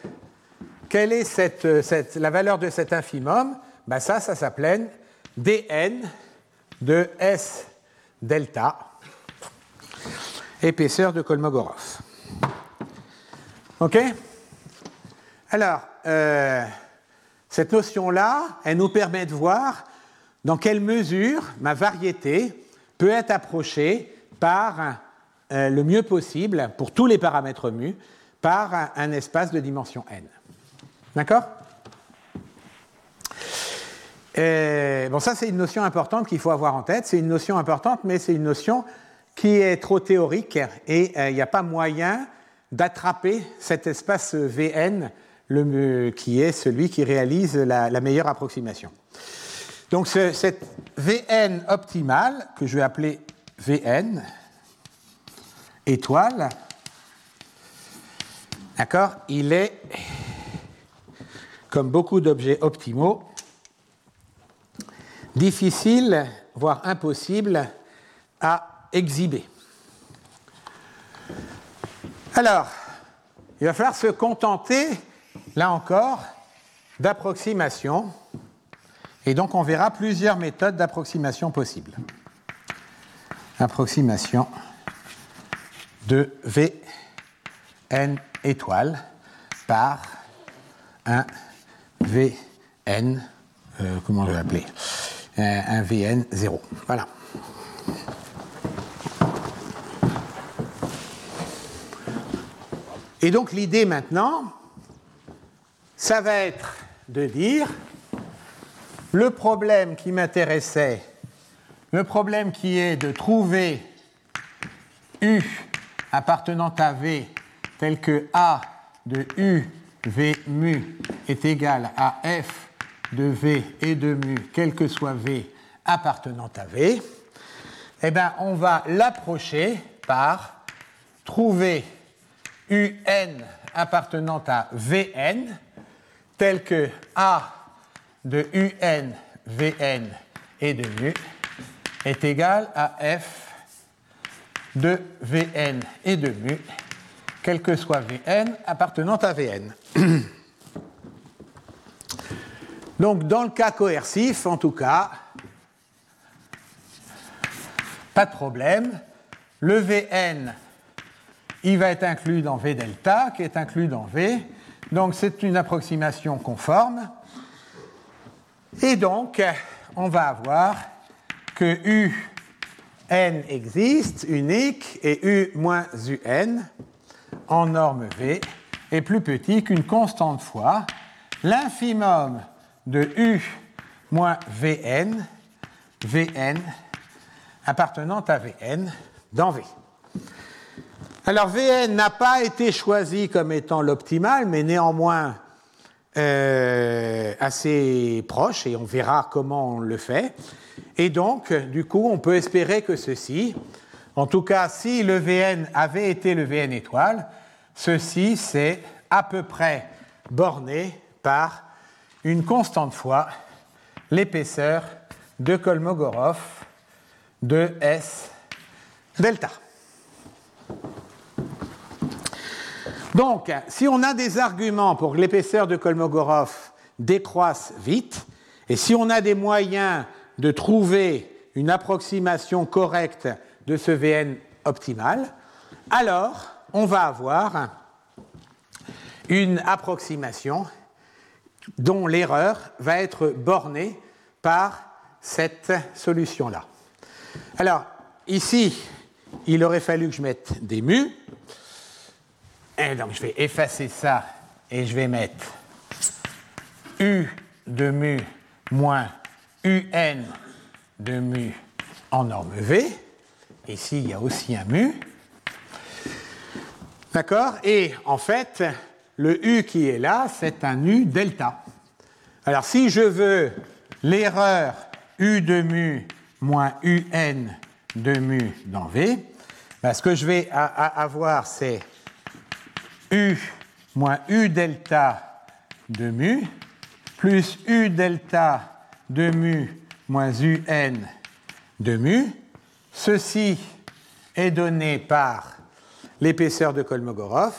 la valeur de cet infimum ? Ça s'appelle dn de S delta, épaisseur de Kolmogorov. OK ? Alors, cette notion-là, elle nous permet de voir dans quelle mesure ma variété peut être approchée par le mieux possible, pour tous les paramètres mu, par un espace de dimension n. D'accord ? Bon, ça, c'est une notion importante qu'il faut avoir en tête. C'est une notion importante, mais c'est une notion qui est trop théorique et il n'y a pas moyen d'attraper cet espace Vn qui est celui qui réalise la meilleure approximation. Donc, cette Vn optimale, que je vais appeler Vn étoile, d'accord, il est, comme beaucoup d'objets optimaux, difficile, voire impossible à exhiber. Alors, il va falloir se contenter, là encore, d'approximations. Et donc, on verra plusieurs méthodes d'approximation possibles. Approximation de Vn étoile par un Vn, comment je vais l'appeler, un Vn 0. Voilà. Et donc l'idée maintenant, ça va être de dire le problème qui m'intéressait, le problème qui est de trouver U appartenant à V tel que A de U V mu est égal à F de V et de mu, quel que soit V appartenant à V, eh bien, on va l'approcher par trouver UN appartenant à Vn, tel que A de UN, Vn et de mu est égal à F de Vn et de mu, quel que soit Vn appartenant à Vn. Donc, dans le cas coercif, en tout cas, pas de problème. Le Vn, il va être inclus dans V delta, qui est inclus dans V. Donc, c'est une approximation conforme. Et donc, on va avoir que UN existe, unique, et U moins UN, en norme V, est plus petit qu'une constante fois l'infimum de U moins Vn, Vn appartenant à Vn dans V. Alors Vn n'a pas été choisi comme étant l'optimal, mais néanmoins assez proche, et on verra comment on le fait. Et donc, du coup, on peut espérer que ceci, en tout cas, si le Vn avait été le Vn étoile, ceci, c'est à peu près borné par une constante fois l'épaisseur de Kolmogorov de S delta. Donc, si on a des arguments pour que l'épaisseur de Kolmogorov décroisse vite, et si on a des moyens de trouver une approximation correcte de ce Vn optimal, alors on va avoir une approximation dont l'erreur va être bornée par cette solution-là. Alors, ici, il aurait fallu que je mette des mu. Et donc, je vais effacer ça et je vais mettre U de mu moins UN de mu en norme V. Ici, il y a aussi un mu. D'accord ? Et en fait, le U qui est là, c'est un U delta. Alors, si je veux l'erreur U de mu moins UN de mu dans V, ben, ce que je vais avoir, c'est U moins U delta de mu plus U delta de mu moins UN de mu. Ceci est donné par l'épaisseur de Kolmogorov.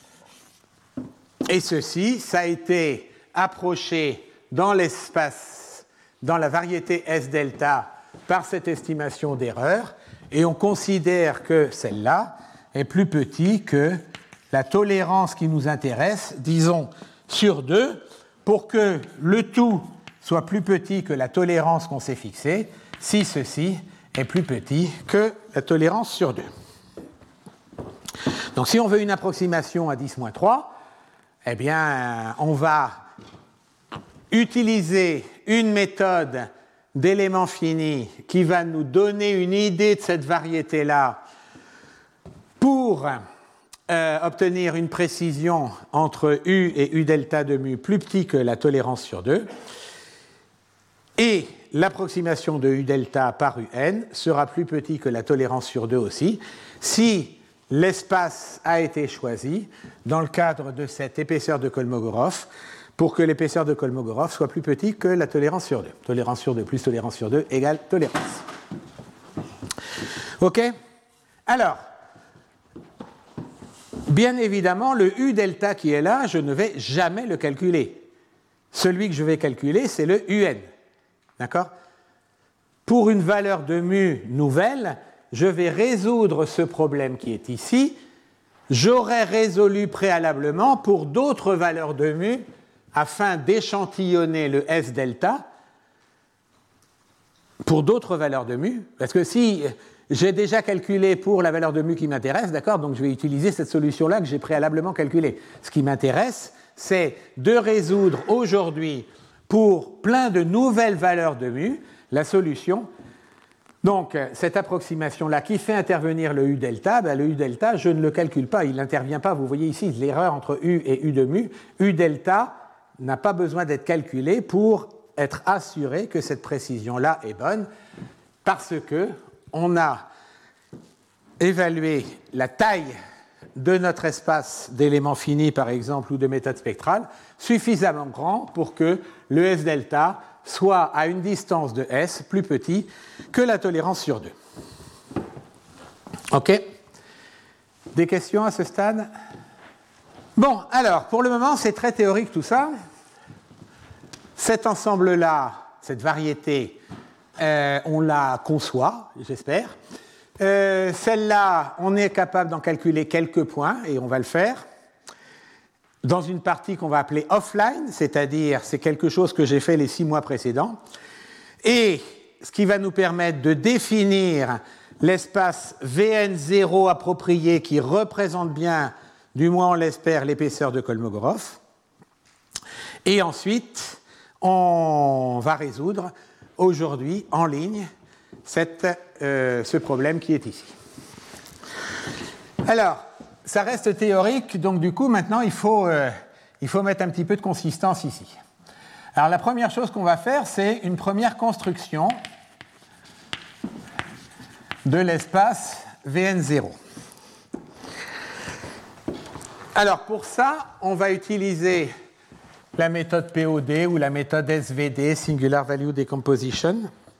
Et ceci, ça a été approché dans l'espace, dans la variété S delta, par cette estimation d'erreur. Et on considère que celle-là est plus petite que la tolérance qui nous intéresse, disons, sur 2, pour que le tout soit plus petit que la tolérance qu'on s'est fixée, si ceci est plus petit que la tolérance sur 2. Donc si on veut une approximation à 10-3, eh bien, on va utiliser une méthode d'éléments finis qui va nous donner une idée de cette variété-là pour obtenir une précision entre U et U delta de mu plus petit que la tolérance sur 2. Et l'approximation de U delta par UN sera plus petit que la tolérance sur 2 aussi, si l'espace a été choisi dans le cadre de cette épaisseur de Kolmogorov pour que l'épaisseur de Kolmogorov soit plus petite que la tolérance sur 2. Tolérance sur 2 plus tolérance sur 2 égale tolérance. OK? Alors, bien évidemment, le U delta qui est là, je ne vais jamais le calculer. Celui que je vais calculer, c'est le UN. D'accord? Pour une valeur de mu nouvelle, je vais résoudre ce problème qui est ici. J'aurais résolu préalablement pour d'autres valeurs de mu afin d'échantillonner le S delta pour d'autres valeurs de mu. Parce que si j'ai déjà calculé pour la valeur de mu qui m'intéresse, d'accord, donc je vais utiliser cette solution-là que j'ai préalablement calculée. Ce qui m'intéresse, c'est de résoudre aujourd'hui pour plein de nouvelles valeurs de mu la solution. Donc, cette approximation-là qui fait intervenir le U delta, le U delta, je ne le calcule pas, il n'intervient pas. Vous voyez ici l'erreur entre U et U de mu. U delta n'a pas besoin d'être calculé pour être assuré que cette précision-là est bonne, parce qu'on a évalué la taille de notre espace d'éléments finis, par exemple, ou de méthode spectrale, suffisamment grand pour que le S delta soit à une distance de S plus petit que la tolérance sur 2. OK? Des questions à ce stade? Bon, alors, pour le moment, c'est très théorique tout ça. Cet ensemble-là, cette variété, on la conçoit, j'espère. Celle-là, on est capable d'en calculer quelques points, et on va le faire. Dans une partie qu'on va appeler offline, c'est-à-dire c'est quelque chose que j'ai fait les 6 mois précédents, et ce qui va nous permettre de définir l'espace VN0 approprié qui représente bien, du moins on l'espère, l'épaisseur de Kolmogorov. Et ensuite, on va résoudre aujourd'hui en ligne ce problème qui est ici. Alors, ça reste théorique, donc du coup, maintenant, il faut mettre un petit peu de consistance ici. Alors, la première chose qu'on va faire, c'est une première construction de l'espace VN0. Alors, pour ça, on va utiliser la méthode POD ou la méthode SVD, Singular Value Decomposition,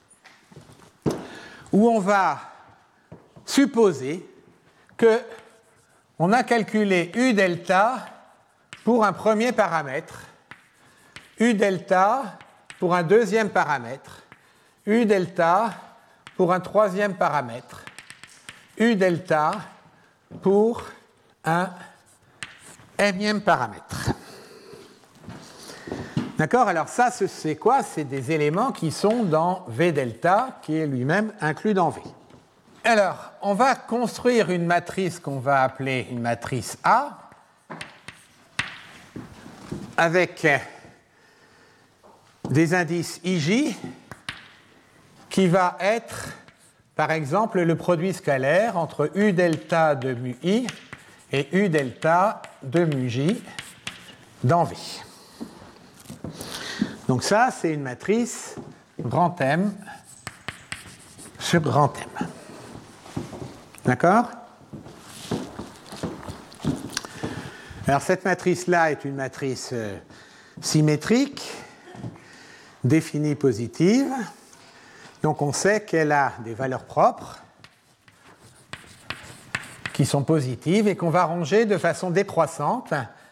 où on va supposer qu'on a calculé U delta pour un premier paramètre, U delta pour un deuxième paramètre, U delta pour un troisième paramètre, U delta pour un nème paramètre. D'accord? Alors ça, c'est quoi? C'est des éléments qui sont dans V delta, qui est lui-même inclus dans V. Alors, on va construire une matrice qu'on va appeler une matrice A, avec des indices IJ, qui va être, par exemple, le produit scalaire entre U delta de mu I et U delta de mu J dans V. Donc ça, c'est une matrice grand M sur grand M. D'accord? Alors cette matrice-là est une matrice symétrique, définie positive. Donc on sait qu'elle a des valeurs propres qui sont positives et qu'on va ranger de façon décroissante.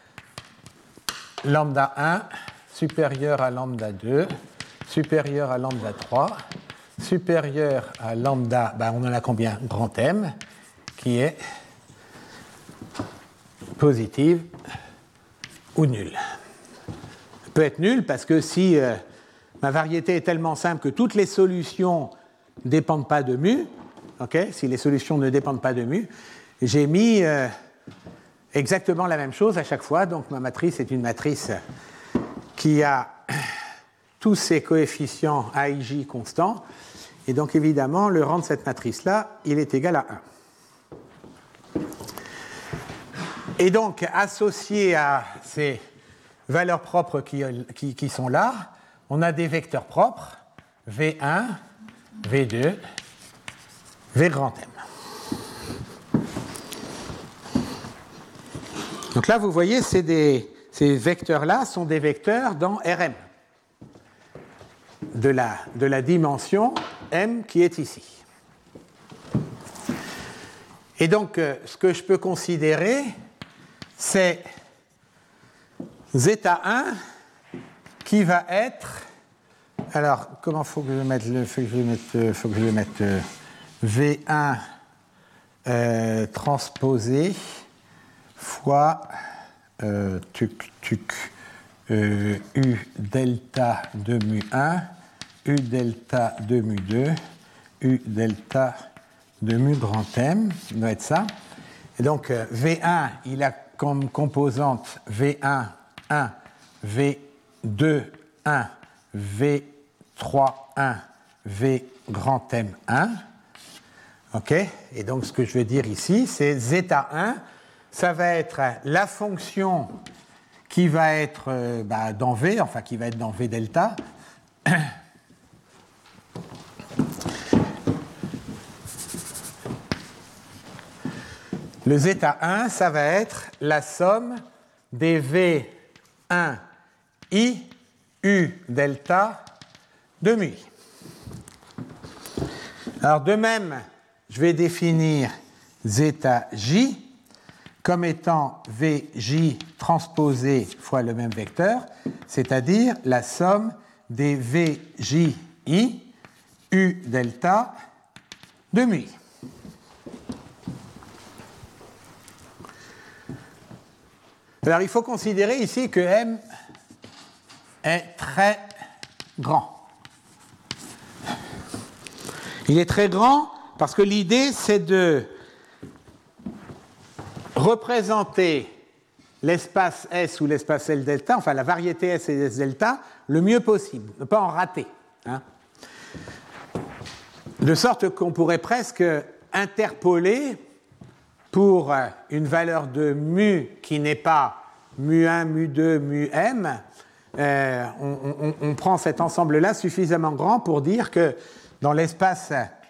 Lambda 1 supérieur à lambda 2, supérieur à lambda 3, supérieur à lambda, on en a combien? Grand M, qui est positive ou nulle. peut être nul parce que si ma variété est tellement simple que toutes les solutions ne dépendent pas de mu, okay, si les solutions ne dépendent pas de mu, j'ai mis exactement la même chose à chaque fois. Donc ma matrice est une matrice qui a tous ses coefficients A et J constants. Et donc évidemment, le rang de cette matrice-là, il est égal à 1. Et donc, associé à ces valeurs propres qui sont là, on a des vecteurs propres, V1, V2, V grand M. Donc là, vous voyez, ces vecteurs-là sont des vecteurs dans Rm, de la dimension M qui est ici. Et donc, ce que je peux considérer, c'est zeta1 qui va être... Alors, comment faut que je mette le... faut que je mette V1 transposé fois U delta de mu1, U delta de mu2, U delta de mu grand M, ça doit être ça. Et donc V1, il a comme composante V1, 1, V2, 1, V3, 1, V grand M, 1. OK? Et donc ce que je veux dire ici, c'est zeta1, ça va être la fonction qui va être dans V, enfin qui va être dans V delta. Le zeta1, ça va être la somme des V1 I U delta de mu I. Alors de même, je vais définir zeta J comme étant Vj transposé fois le même vecteur, c'est-à-dire la somme des Vji U delta de mu I. Alors il faut considérer ici que M est très grand. Il est très grand parce que l'idée c'est de représenter l'espace S ou l'espace L delta, enfin la variété S et S delta, le mieux possible, ne pas en rater. Hein. De sorte qu'on pourrait presque interpoler pour une valeur de mu qui n'est pas mu1, mu2, mu-m, on prend cet ensemble-là suffisamment grand pour dire que dans l'espace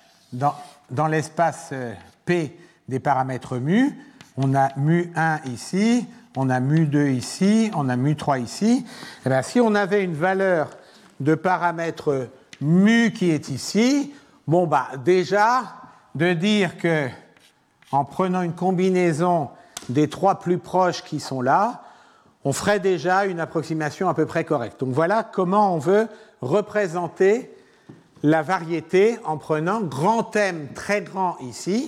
P des paramètres mu, on a mu1 ici, on a mu2 ici, on a mu3 ici. Et bien, si on avait une valeur de paramètre mu qui est ici, bon, déjà, de dire que en prenant une combinaison des trois plus proches qui sont là, on ferait déjà une approximation à peu près correcte. Donc voilà comment on veut représenter la variété en prenant grand M très grand ici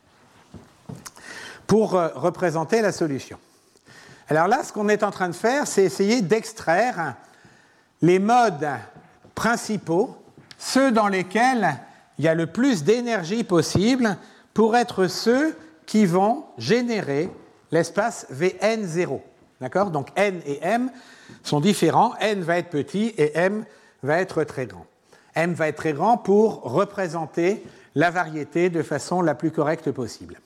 pour représenter la solution. Alors là, ce qu'on est en train de faire, c'est essayer d'extraire les modes principaux, ceux dans lesquels il y a le plus d'énergie possible pour être ceux qui vont générer l'espace Vn0. D'accord ? Donc N et M sont différents. N va être petit et M va être très grand. M va être très grand pour représenter la variété de façon la plus correcte possible.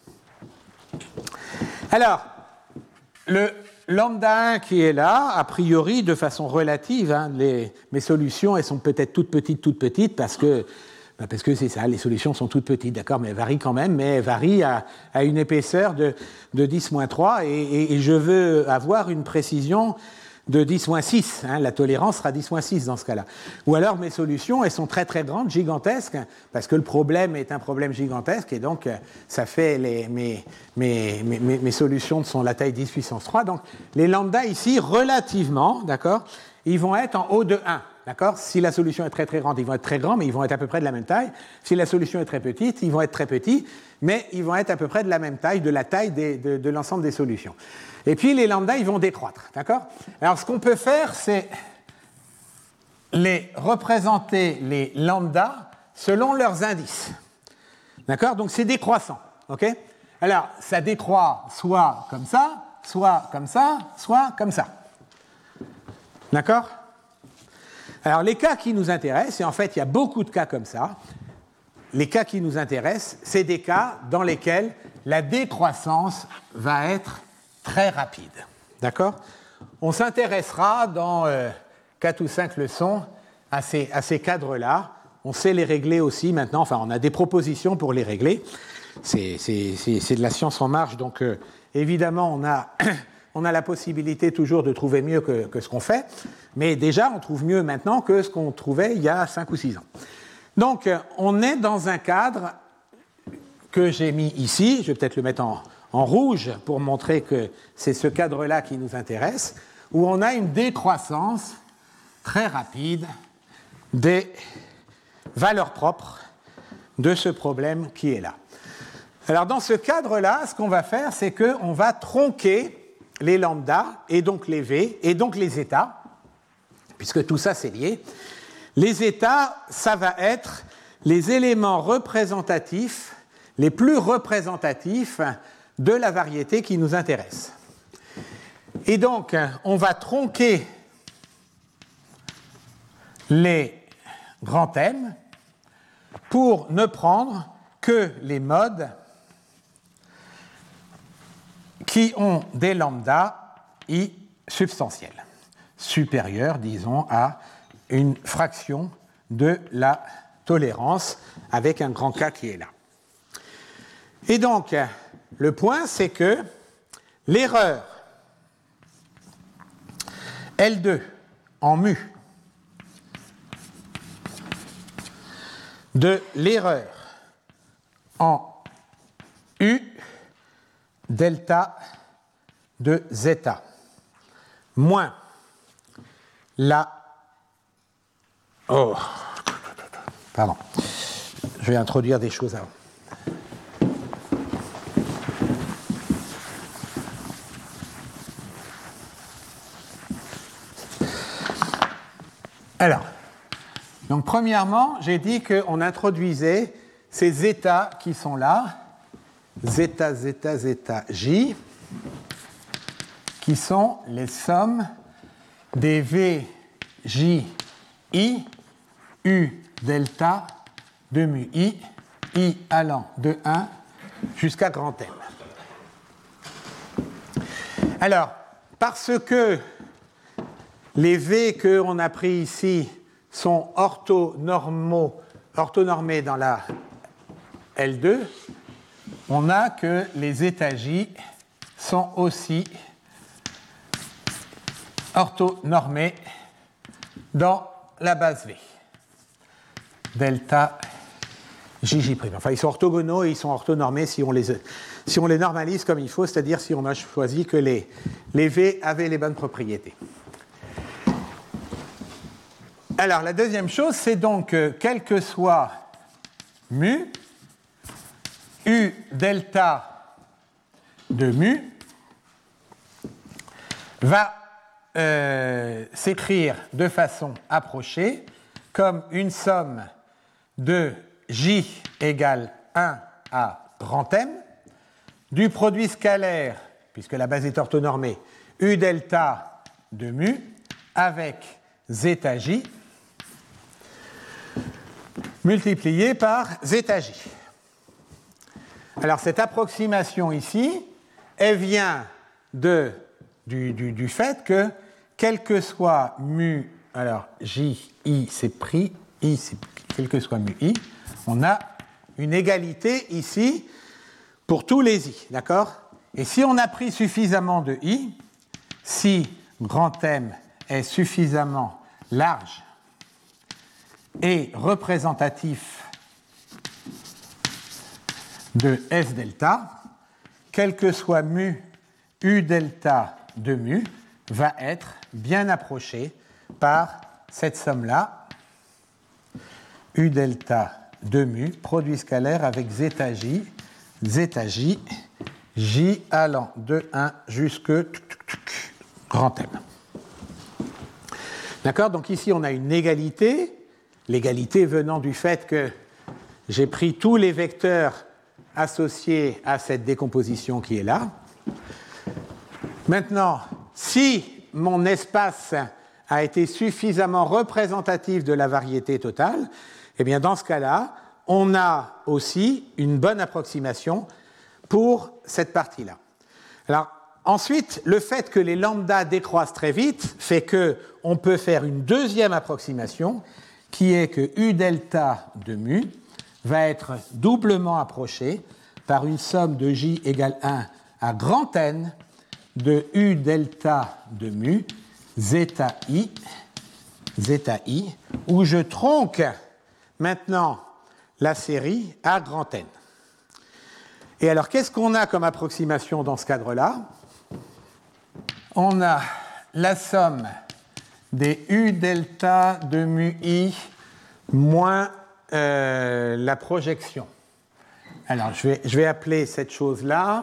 Alors, le lambda 1 qui est là, a priori, de façon relative, hein, mes solutions, elles sont peut-être toutes petites, parce que c'est ça, les solutions sont toutes petites, d'accord, mais elles varient quand même, mais elles varient à une épaisseur de 10-3, et je veux avoir une précision de 10-6, hein, la tolérance sera 10-6 dans ce cas-là. Ou alors mes solutions, elles sont très très grandes, gigantesques, parce que le problème est un problème gigantesque, et donc ça fait mes solutions sont la taille 10 puissance 3. Donc les lambda ici, relativement, d'accord, ils vont être en haut de 1. D'accord ? Si la solution est très très grande, ils vont être très grands, mais ils vont être à peu près de la même taille. Si la solution est très petite, ils vont être très petits, mais ils vont être à peu près de la même taille, de la taille de l'ensemble des solutions. Et puis les lambda, ils vont décroître. D'accord ? Alors ce qu'on peut faire, c'est représenter les lambda selon leurs indices. D'accord? Donc c'est décroissant. Ok? Alors, ça décroît soit comme ça, soit comme ça, soit comme ça. D'accord? Alors, les cas qui nous intéressent, et en fait, il y a beaucoup de cas comme ça, les cas qui nous intéressent, c'est des cas dans lesquels la décroissance va être très rapide. D'accord? On s'intéressera dans 4 ou 5 leçons à ces cadres-là. On sait les régler aussi maintenant, enfin, on a des propositions pour les régler. C'est de la science en marche, donc évidemment, on a la possibilité toujours de trouver mieux que ce qu'on fait, mais déjà, on trouve mieux maintenant que ce qu'on trouvait il y a 5 ou 6 ans. Donc, on est dans un cadre que j'ai mis ici, je vais peut-être le mettre en rouge pour montrer que c'est ce cadre-là qui nous intéresse, où on a une décroissance très rapide des valeurs propres de ce problème qui est là. Alors, dans ce cadre-là, ce qu'on va faire, c'est qu'on va tronquer les lambda, et donc les V, et donc les états, puisque tout ça, c'est lié. Les états, ça va être les éléments représentatifs, les plus représentatifs de la variété qui nous intéresse. Et donc, on va tronquer les grands M pour ne prendre que les modes qui ont des lambda I substantiels, supérieurs, disons, à une fraction de la tolérance avec un grand K qui est là. Et donc, le point, c'est que l'erreur L2 en mu de l'erreur en U delta de zeta moins la... Oh, pardon. Je vais introduire des choses avant. Alors, donc premièrement, j'ai dit qu'on introduisait ces zeta qui sont là, zeta, zeta, zeta, j, qui sont les sommes des V, J, I, U delta de mu I allant de 1 jusqu'à grand M. Alors, parce que les V qu'on a pris ici sont orthonormés dans la L2, on a que les états J sont aussi orthonormés dans la base V. Delta JJ'. Enfin, ils sont orthogonaux et ils sont orthonormés si on les normalise comme il faut, c'est-à-dire si on a choisi que les V avaient les bonnes propriétés. Alors, la deuxième chose, c'est donc que, quel que soit mu, U delta de mu va s'écrire de façon approchée comme une somme de J égale 1 à grand M, du produit scalaire, puisque la base est orthonormée, U delta de mu, avec zeta J, multiplié par zeta J. Alors, cette approximation ici, elle vient du fait que, quel que soit mu, alors J, I, c'est pris, I, c'est quel que soit mu I, on a une égalité ici pour tous les I, d'accord? Et si on a pris suffisamment de I, si grand M est suffisamment large et représentatif de S delta, quel que soit mu U delta de mu va être bien approché par cette somme-là, U delta de mu, produit scalaire avec zeta J, J allant de 1 jusque grand M. D'accord? Donc ici, on a une égalité, l'égalité venant du fait que j'ai pris tous les vecteurs associés à cette décomposition qui est là. Maintenant, si mon espace a été suffisamment représentatif de la variété totale, eh bien dans ce cas-là, on a aussi une bonne approximation pour cette partie-là. Alors, ensuite, le fait que les lambdas décroissent très vite fait qu'on peut faire une deuxième approximation qui est que U delta de mu va être doublement approché par une somme de J égale 1 à grand N de U delta de mu zeta I, où je tronque maintenant la série à grand N. Et alors, qu'est-ce qu'on a comme approximation dans ce cadre-là? On a la somme des U delta de mu I moins la projection. Alors, je vais appeler cette chose-là.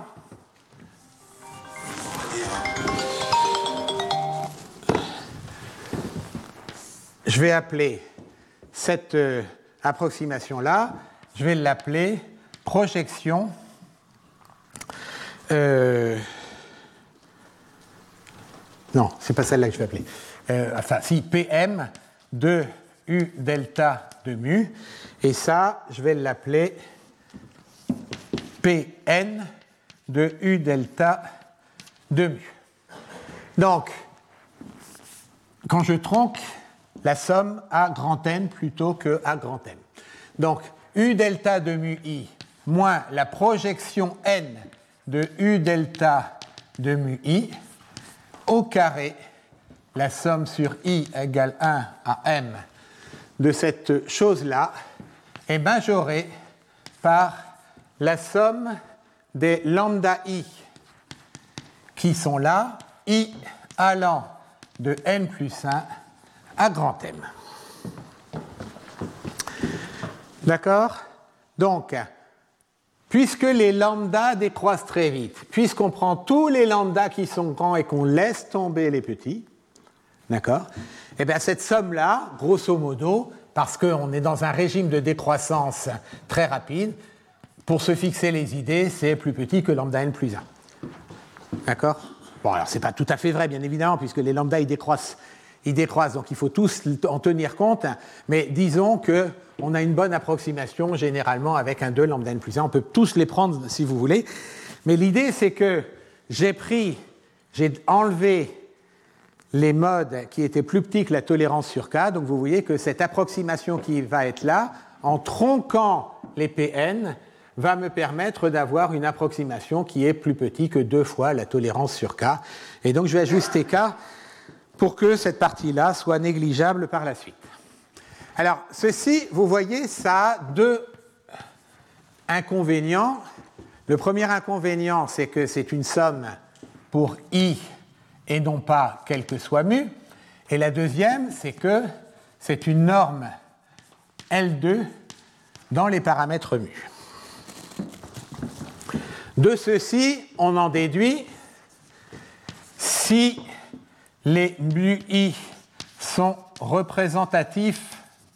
Je vais appeler cette approximation-là, je vais l'appeler projection non, c'est pas celle-là que je vais appeler. Si, PM de U delta de mu, et ça, je vais l'appeler Pn de U delta de mu. Donc, quand je tronque la somme à grand N plutôt que à grand M. Donc, U delta de mu I moins la projection N de U delta de mu I au carré, la somme sur I égale 1 à M de cette chose-là est majorée par la somme des lambda I qui sont là, I allant de N plus 1 à grand M. D'accord? Donc, puisque les lambdas décroissent très vite, puisqu'on prend tous les lambdas qui sont grands et qu'on laisse tomber les petits, d'accord? Eh bien, cette somme-là, grosso modo, parce qu'on est dans un régime de décroissance très rapide, pour se fixer les idées, c'est plus petit que lambda n plus 1. D'accord? Bon, alors, ce n'est pas tout à fait vrai, bien évidemment, puisque les lambdas, ils décroissent, donc il faut tous en tenir compte, mais disons qu'on a une bonne approximation, généralement, avec un 2 lambda n plus 1. On peut tous les prendre, si vous voulez, mais l'idée, c'est que j'ai enlevé les modes qui étaient plus petits que la tolérance sur K, donc vous voyez que cette approximation qui va être là, en tronquant les Pn, va me permettre d'avoir une approximation qui est plus petite que 2 fois la tolérance sur K. Et donc je vais ajuster K pour que cette partie-là soit négligeable par la suite. Alors, ceci, vous voyez, ça a deux inconvénients. Le premier inconvénient, c'est que c'est une somme pour I et non pas quel que soit mu. Et la deuxième, c'est que c'est une norme L2 dans les paramètres mu. De ceci, on en déduit si les mu I sont représentatifs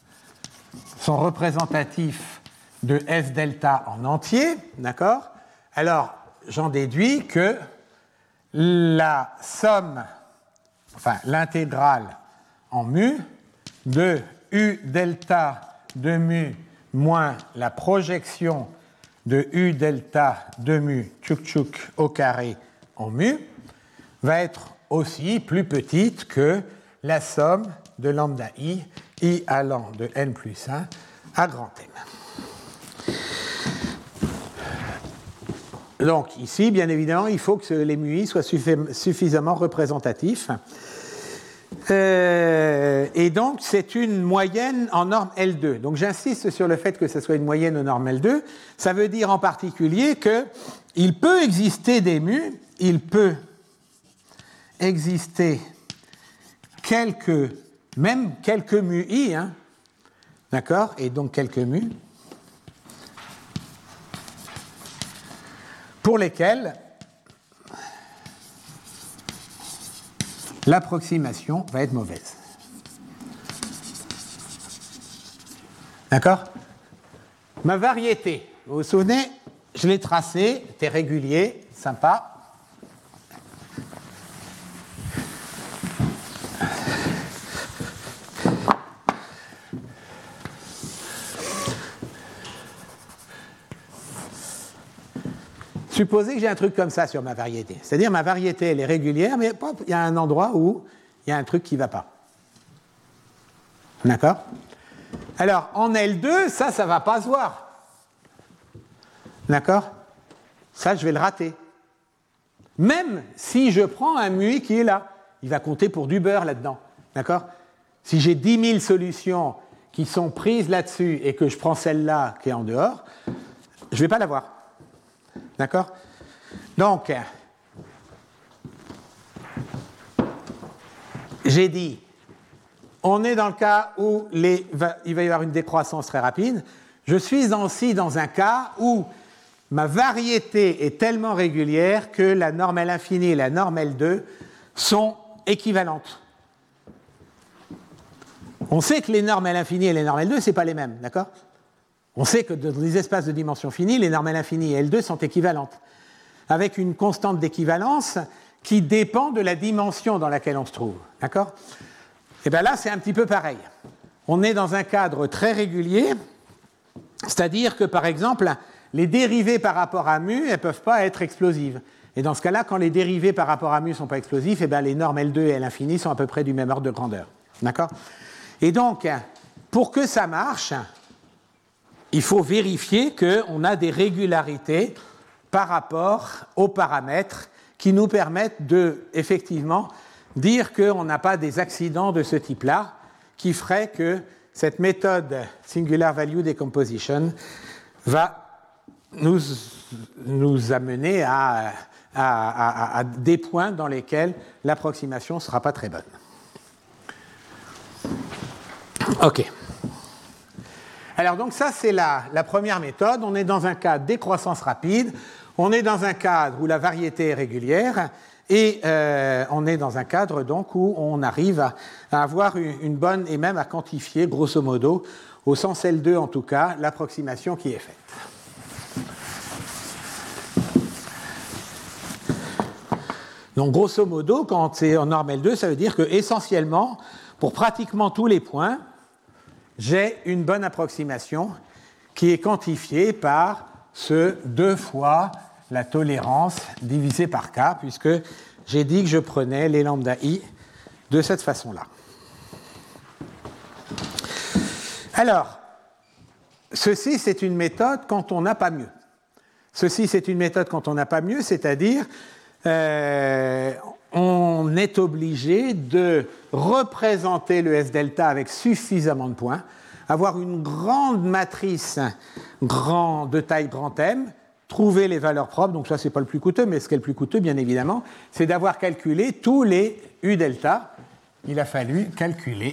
de S delta en entier, d'accord? Alors, j'en déduis que la somme, enfin l'intégrale en mu de U delta de mu moins la projection de U delta de mu tchouk au carré en mu va être aussi plus petite que la somme de lambda I, I allant de N plus 1 à grand M. Donc ici, bien évidemment, il faut que les mu I soient suffisamment représentatifs. Et donc, c'est une moyenne en norme L2. Donc, j'insiste sur le fait que ce soit une moyenne en norme L2. Ça veut dire en particulier qu'il peut exister des mu, il peut exister même quelques mu I, hein, d'accord, et donc quelques mu, pour lesquels l'approximation va être mauvaise. D'accord? Ma variété, vous vous souvenez, je l'ai tracée, c'était régulier, sympa. Supposez que j'ai un truc comme ça sur ma variété. C'est-à-dire ma variété, elle est régulière, mais il y a un endroit où il y a un truc qui ne va pas. D'accord? Alors, en L2, ça ne va pas se voir. D'accord? Ça, je vais le rater. Même si je prends un MUI qui est là, il va compter pour du beurre là-dedans. D'accord? Si j'ai 10 000 solutions qui sont prises là-dessus et que je prends celle-là qui est en dehors, je ne vais pas l'avoir. D'accord? Donc, j'ai dit, on est dans le cas où il va y avoir une décroissance très rapide. Je suis aussi dans un cas où ma variété est tellement régulière que la norme L infinie et la norme L2 sont équivalentes. On sait que les normes L infinie et les normes L2, ce n'est pas les mêmes, d'accord? On sait que dans les espaces de dimension finie, les normes L infinie et L2 sont équivalentes, avec une constante d'équivalence qui dépend de la dimension dans laquelle on se trouve. D'accord? Et bien là, c'est un petit peu pareil. On est dans un cadre très régulier, c'est-à-dire que, par exemple, les dérivées par rapport à mu, elles ne peuvent pas être explosives. Et dans ce cas-là, quand les dérivées par rapport à mu ne sont pas explosives, et bien les normes L2 et L infini sont à peu près du même ordre de grandeur. D'accord? Et donc, pour que ça marche, il faut vérifier qu'on a des régularités par rapport aux paramètres qui nous permettent de, effectivement, dire qu'on n'a pas des accidents de ce type-là qui feraient que cette méthode Singular Value Decomposition va nous amener à des points dans lesquels l'approximation ne sera pas très bonne. OK. Alors donc ça, c'est la première méthode. On est dans un cadre de décroissance rapide, on est dans un cadre où la variété est régulière, et on est dans un cadre donc où on arrive à avoir une bonne, et même à quantifier, grosso modo, au sens L2 en tout cas, l'approximation qui est faite. Donc grosso modo, quand c'est en norme L2, ça veut dire que essentiellement, pour pratiquement tous les points, j'ai une bonne approximation qui est quantifiée par ce 2 fois la tolérance divisée par k, puisque j'ai dit que je prenais les lambda i de cette façon-là. Alors, ceci, c'est une méthode quand on n'a pas mieux. Ceci, c'est une méthode quand on n'a pas mieux, c'est-à-dire on est obligé de représenter le S delta avec suffisamment de points, avoir une grande matrice de taille grand M, trouver les valeurs propres, donc ça c'est pas le plus coûteux, mais ce qui est le plus coûteux bien évidemment, c'est d'avoir calculé tous les U delta. Il a fallu calculer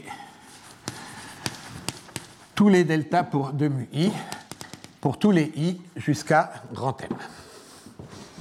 tous les delta de mu I, pour tous les I jusqu'à grand M. D'accord ?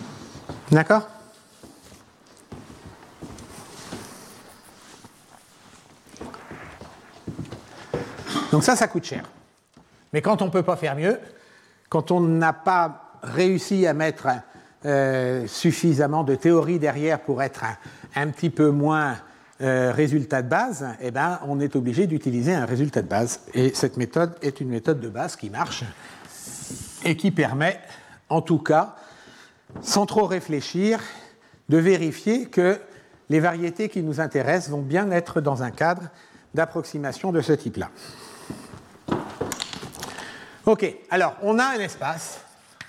Donc ça coûte cher. Mais quand on ne peut pas faire mieux, quand on n'a pas réussi à mettre suffisamment de théorie derrière pour être un petit peu moins résultat de base, eh ben, on est obligé d'utiliser un résultat de base. Et cette méthode est une méthode de base qui marche et qui permet, en tout cas, sans trop réfléchir, de vérifier que les variétés qui nous intéressent vont bien être dans un cadre d'approximation de ce type-là. OK, alors on a un espace.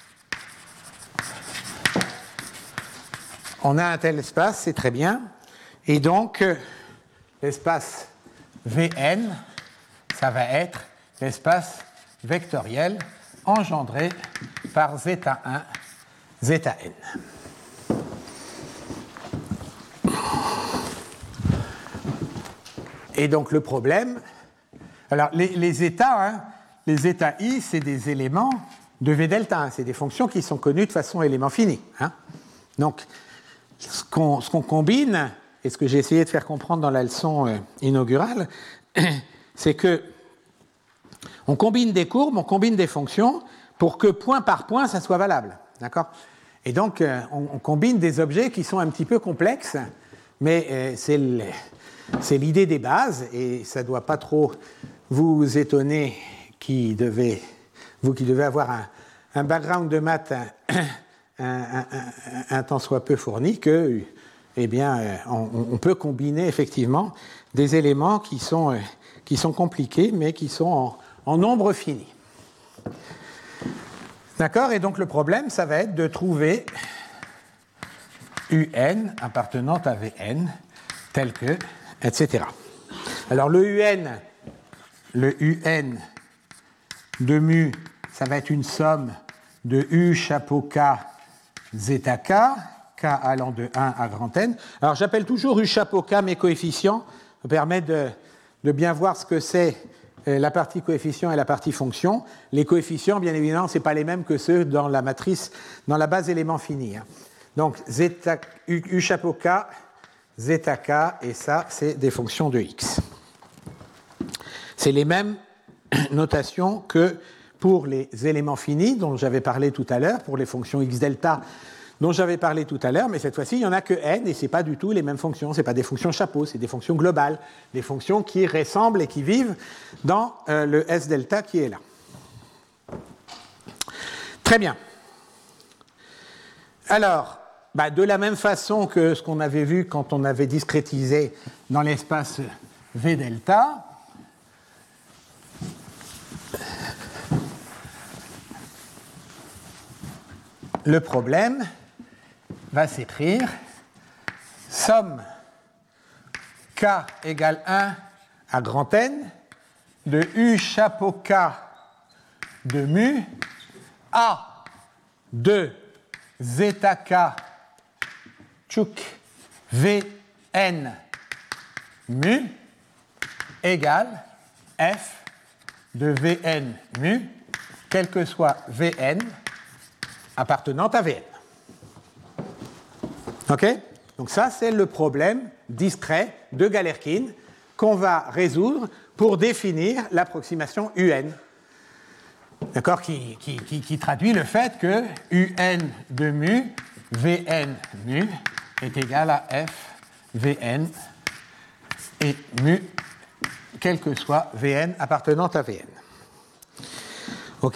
On a un tel espace, c'est très bien. Et donc, l'espace Vn, ça va être l'espace vectoriel engendré par zeta1, zeta n. Et donc le problème, alors les zeta, les zeta i, c'est des éléments de V delta, c'est des fonctions qui sont connues de façon élément fini. Donc ce qu'on combine, et ce que j'ai essayé de faire comprendre dans la leçon inaugurale, c'est que On combine des courbes, on combine des fonctions pour que point par point, ça soit valable. D'accord ? Et donc, on combine des objets qui sont un petit peu complexes, mais c'est l'idée des bases, et ça ne doit pas trop vous étonner vous qui devez avoir un background de maths un tant soit peu fourni, que, eh bien, on peut combiner effectivement des éléments qui sont compliqués, mais qui sont en nombre fini. D'accord ? Et donc le problème, ça va être de trouver UN appartenant à Vn, tel que, etc. Alors le UN de mu, ça va être une somme de U chapeau K zeta K, K allant de 1 à grand N. Alors j'appelle toujours U chapeau K mes coefficients, ça permet de bien voir ce que c'est la partie coefficient et la partie fonction. Les coefficients, bien évidemment, ce n'est pas les mêmes que ceux dans la matrice, dans la base élément fini. Donc zeta, U chapeau K, zeta K, et ça, c'est des fonctions de x. C'est les mêmes notations que pour les éléments finis dont j'avais parlé tout à l'heure, pour les fonctions x delta dont j'avais parlé tout à l'heure, mais cette fois-ci, il n'y en a que n, et ce n'est pas du tout les mêmes fonctions, ce n'est pas des fonctions chapeau, c'est des fonctions globales, des fonctions qui ressemblent et qui vivent dans le S delta qui est là. Très bien. Alors, de la même façon que ce qu'on avait vu quand on avait discrétisé dans l'espace V delta, le problème va s'écrire somme K égale 1 à grand N de U chapeau K de mu A de zeta K tchouk Vn mu égale F de Vn mu, quel que soit Vn appartenant à Vn. OK ? Donc ça, c'est le problème discret de Galerkin qu'on va résoudre pour définir l'approximation UN. D'accord ? Qui traduit le fait que UN de mu, Vn mu, est égal à F Vn et mu, quel que soit Vn appartenant à Vn. OK ?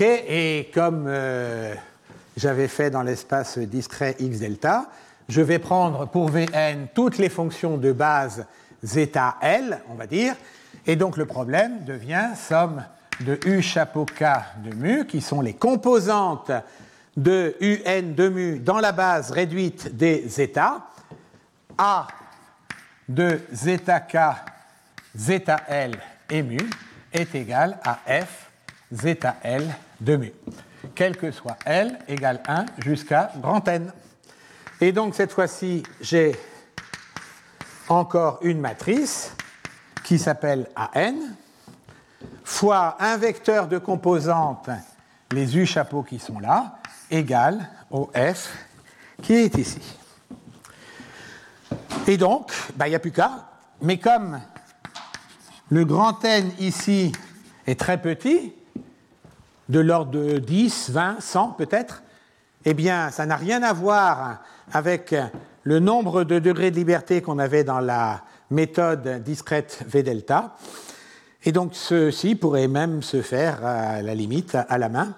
Et comme j'avais fait dans l'espace discret x delta, je vais prendre pour Vn toutes les fonctions de base zeta L, on va dire, et donc le problème devient somme de U chapeau K de mu, qui sont les composantes de UN de mu dans la base réduite des zeta, A de zeta K, zeta L et mu est égal à F zeta L de mu, quel que soit L égale 1 jusqu'à grand N. Et donc cette fois-ci, j'ai encore une matrice qui s'appelle AN fois un vecteur de composantes, les U chapeaux qui sont là, égale au F qui est ici. Et donc, il n'y a plus qu'à, mais comme le grand N ici est très petit, de l'ordre de 10, 20, 100 peut-être, eh bien, ça n'a rien à voir avec le nombre de degrés de liberté qu'on avait dans la méthode discrète V delta. Et donc, ceci pourrait même se faire, à la limite, à la main.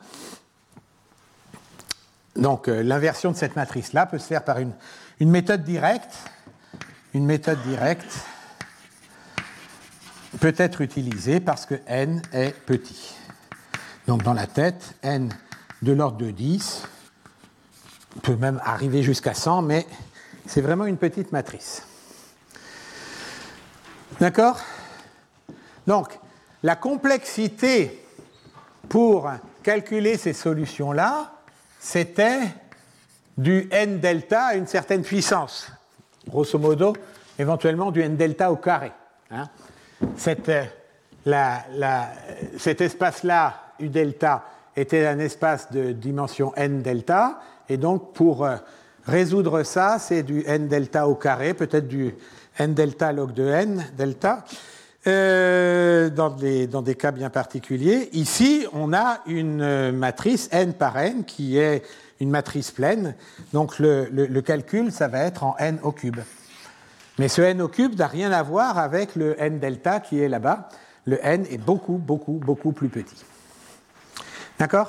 Donc, l'inversion de cette matrice-là peut se faire par une méthode directe. Une méthode directe peut être utilisée parce que n est petit. Donc, dans la tête, n de l'ordre de 10 peut même arriver jusqu'à 100, mais c'est vraiment une petite matrice. D'accord ? Donc, la complexité pour calculer ces solutions-là, c'était du n delta à une certaine puissance. Grosso modo, éventuellement du n delta au carré. Hein ? Cet espace-là, U delta, était un espace de dimension n delta, et donc pour résoudre ça, c'est du n delta au carré, peut-être du n delta log de n delta, dans des cas bien particuliers. Ici, on a une matrice n par n qui est une matrice pleine. Donc le calcul, ça va être en n au cube. Mais ce n au cube n'a rien à voir avec le n delta qui est là-bas. Le n est beaucoup, beaucoup, beaucoup plus petit. D'accord ?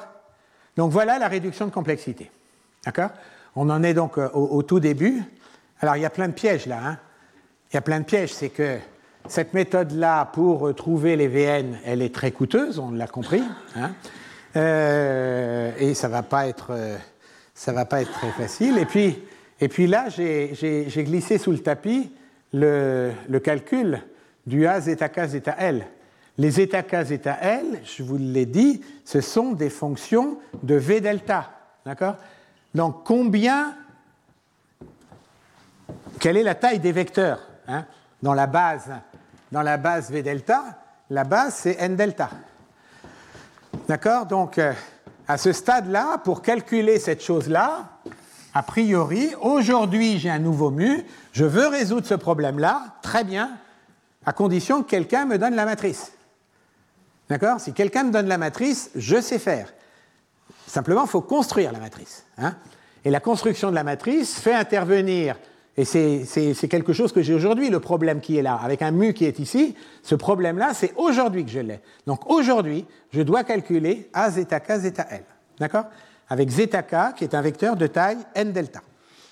Donc voilà la réduction de complexité. D'accord ? On en est donc au tout début. Alors il y a plein de pièges là. Hein. Il y a plein de pièges. C'est que cette méthode-là, pour trouver les Vn, elle est très coûteuse, on l'a compris. Hein. Et ça va pas être très facile. Et puis là, j'ai glissé sous le tapis le calcul du A, zeta k, zeta L. Les zeta k, zeta L, je vous l'ai dit, ce sont des fonctions de V delta. D'accord ? Donc, quelle est la taille des vecteurs hein, dans la base V delta, la base, c'est N delta. D'accord ? Donc, à ce stade-là, pour calculer cette chose-là, a priori, aujourd'hui, j'ai un nouveau mu, je veux résoudre ce problème-là, très bien, à condition que quelqu'un me donne la matrice. D'accord ? Si quelqu'un me donne la matrice, je sais faire. Simplement, il faut construire la matrice. Hein ? Et la construction de la matrice fait intervenir, et c'est quelque chose que j'ai aujourd'hui, le problème qui est là, avec un mu qui est ici, ce problème-là, c'est aujourd'hui que je l'ai. Donc aujourd'hui, je dois calculer A, zeta k, zeta L. D'accord ? Avec zeta k, qui est un vecteur de taille n delta. OK ?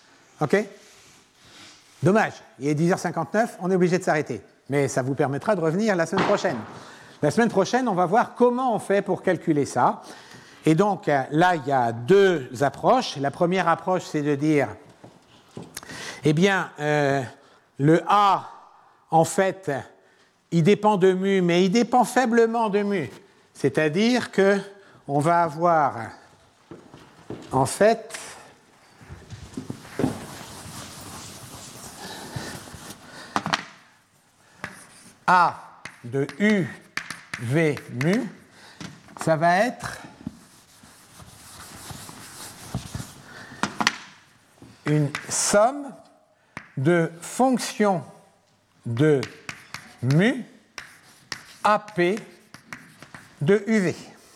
Dommage, il est 10h59, on est obligé de s'arrêter. Mais ça vous permettra de revenir la semaine prochaine. La semaine prochaine, on va voir comment on fait pour calculer ça. Et donc, là, il y a deux approches. La première approche, c'est de dire, eh bien, le A, en fait, il dépend de mu, mais il dépend faiblement de mu. C'est-à-dire qu'on va avoir, en fait, A de U V mu, ça va être une somme de fonctions de mu AP de UV.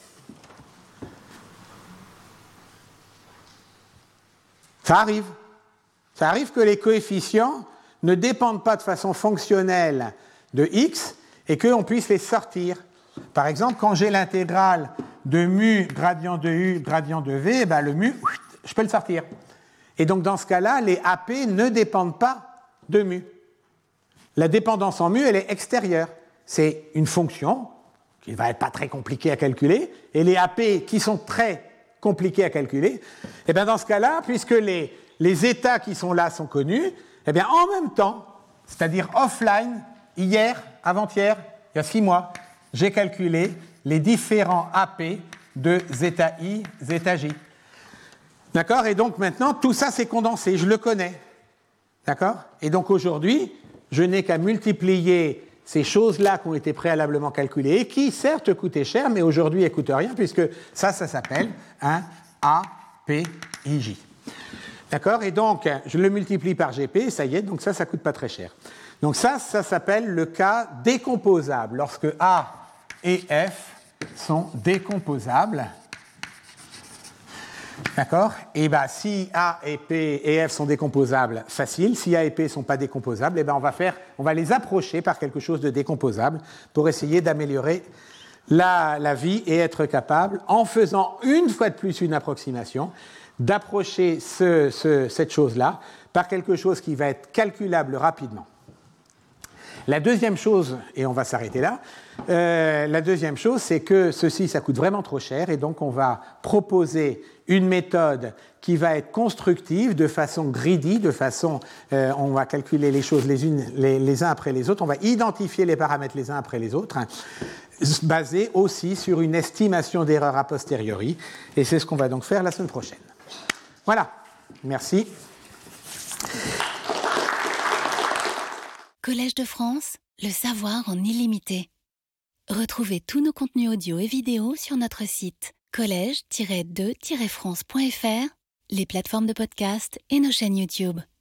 Ça arrive. Ça arrive que les coefficients ne dépendent pas de façon fonctionnelle de x et qu'on puisse les sortir. Par exemple, quand j'ai l'intégrale de mu gradient de u gradient de v, ben le mu, je peux le sortir. Et donc dans ce cas-là, les AP ne dépendent pas de mu. La dépendance en mu, elle est extérieure. C'est une fonction qui ne va être pas très compliquée à calculer, et les AP qui sont très compliqués à calculer, et bien dans ce cas-là, puisque les états qui sont là sont connus, et bien en même temps, c'est-à-dire offline, hier, avant-hier, il y a 6 mois, j'ai calculé les différents AP de zeta i, zeta j. D'accord ? Et donc maintenant, tout ça c'est condensé, je le connais. D'accord ? Et donc aujourd'hui, je n'ai qu'à multiplier ces choses-là qui ont été préalablement calculées et qui certes coûtaient cher, mais aujourd'hui elles ne coûtent rien puisque ça s'appelle un APIJ. D'accord ? Et donc, je le multiplie par GP, ça y est, donc ça ne coûte pas très cher. Donc ça s'appelle le cas décomposable, lorsque A et F sont décomposables. D'accord ? Et bien, si A et P et F sont décomposables, facile. Si A et P ne sont pas décomposables, et ben on va les approcher par quelque chose de décomposable pour essayer d'améliorer la vie et être capable, en faisant une fois de plus une approximation, d'approcher cette chose-là par quelque chose qui va être calculable rapidement. La deuxième chose, et on va s'arrêter là, la deuxième chose, c'est que ceci, ça coûte vraiment trop cher, et donc on va proposer une méthode qui va être constructive de façon greedy, de façon, on va calculer les choses les uns après les autres, on va identifier les paramètres les uns après les autres, basée aussi sur une estimation d'erreur a posteriori, et c'est ce qu'on va donc faire la semaine prochaine. Voilà, merci.
Collège de France, le savoir en illimité. Retrouvez tous nos contenus audio et vidéo sur notre site collège-2-france.fr, les plateformes de podcast et nos chaînes YouTube.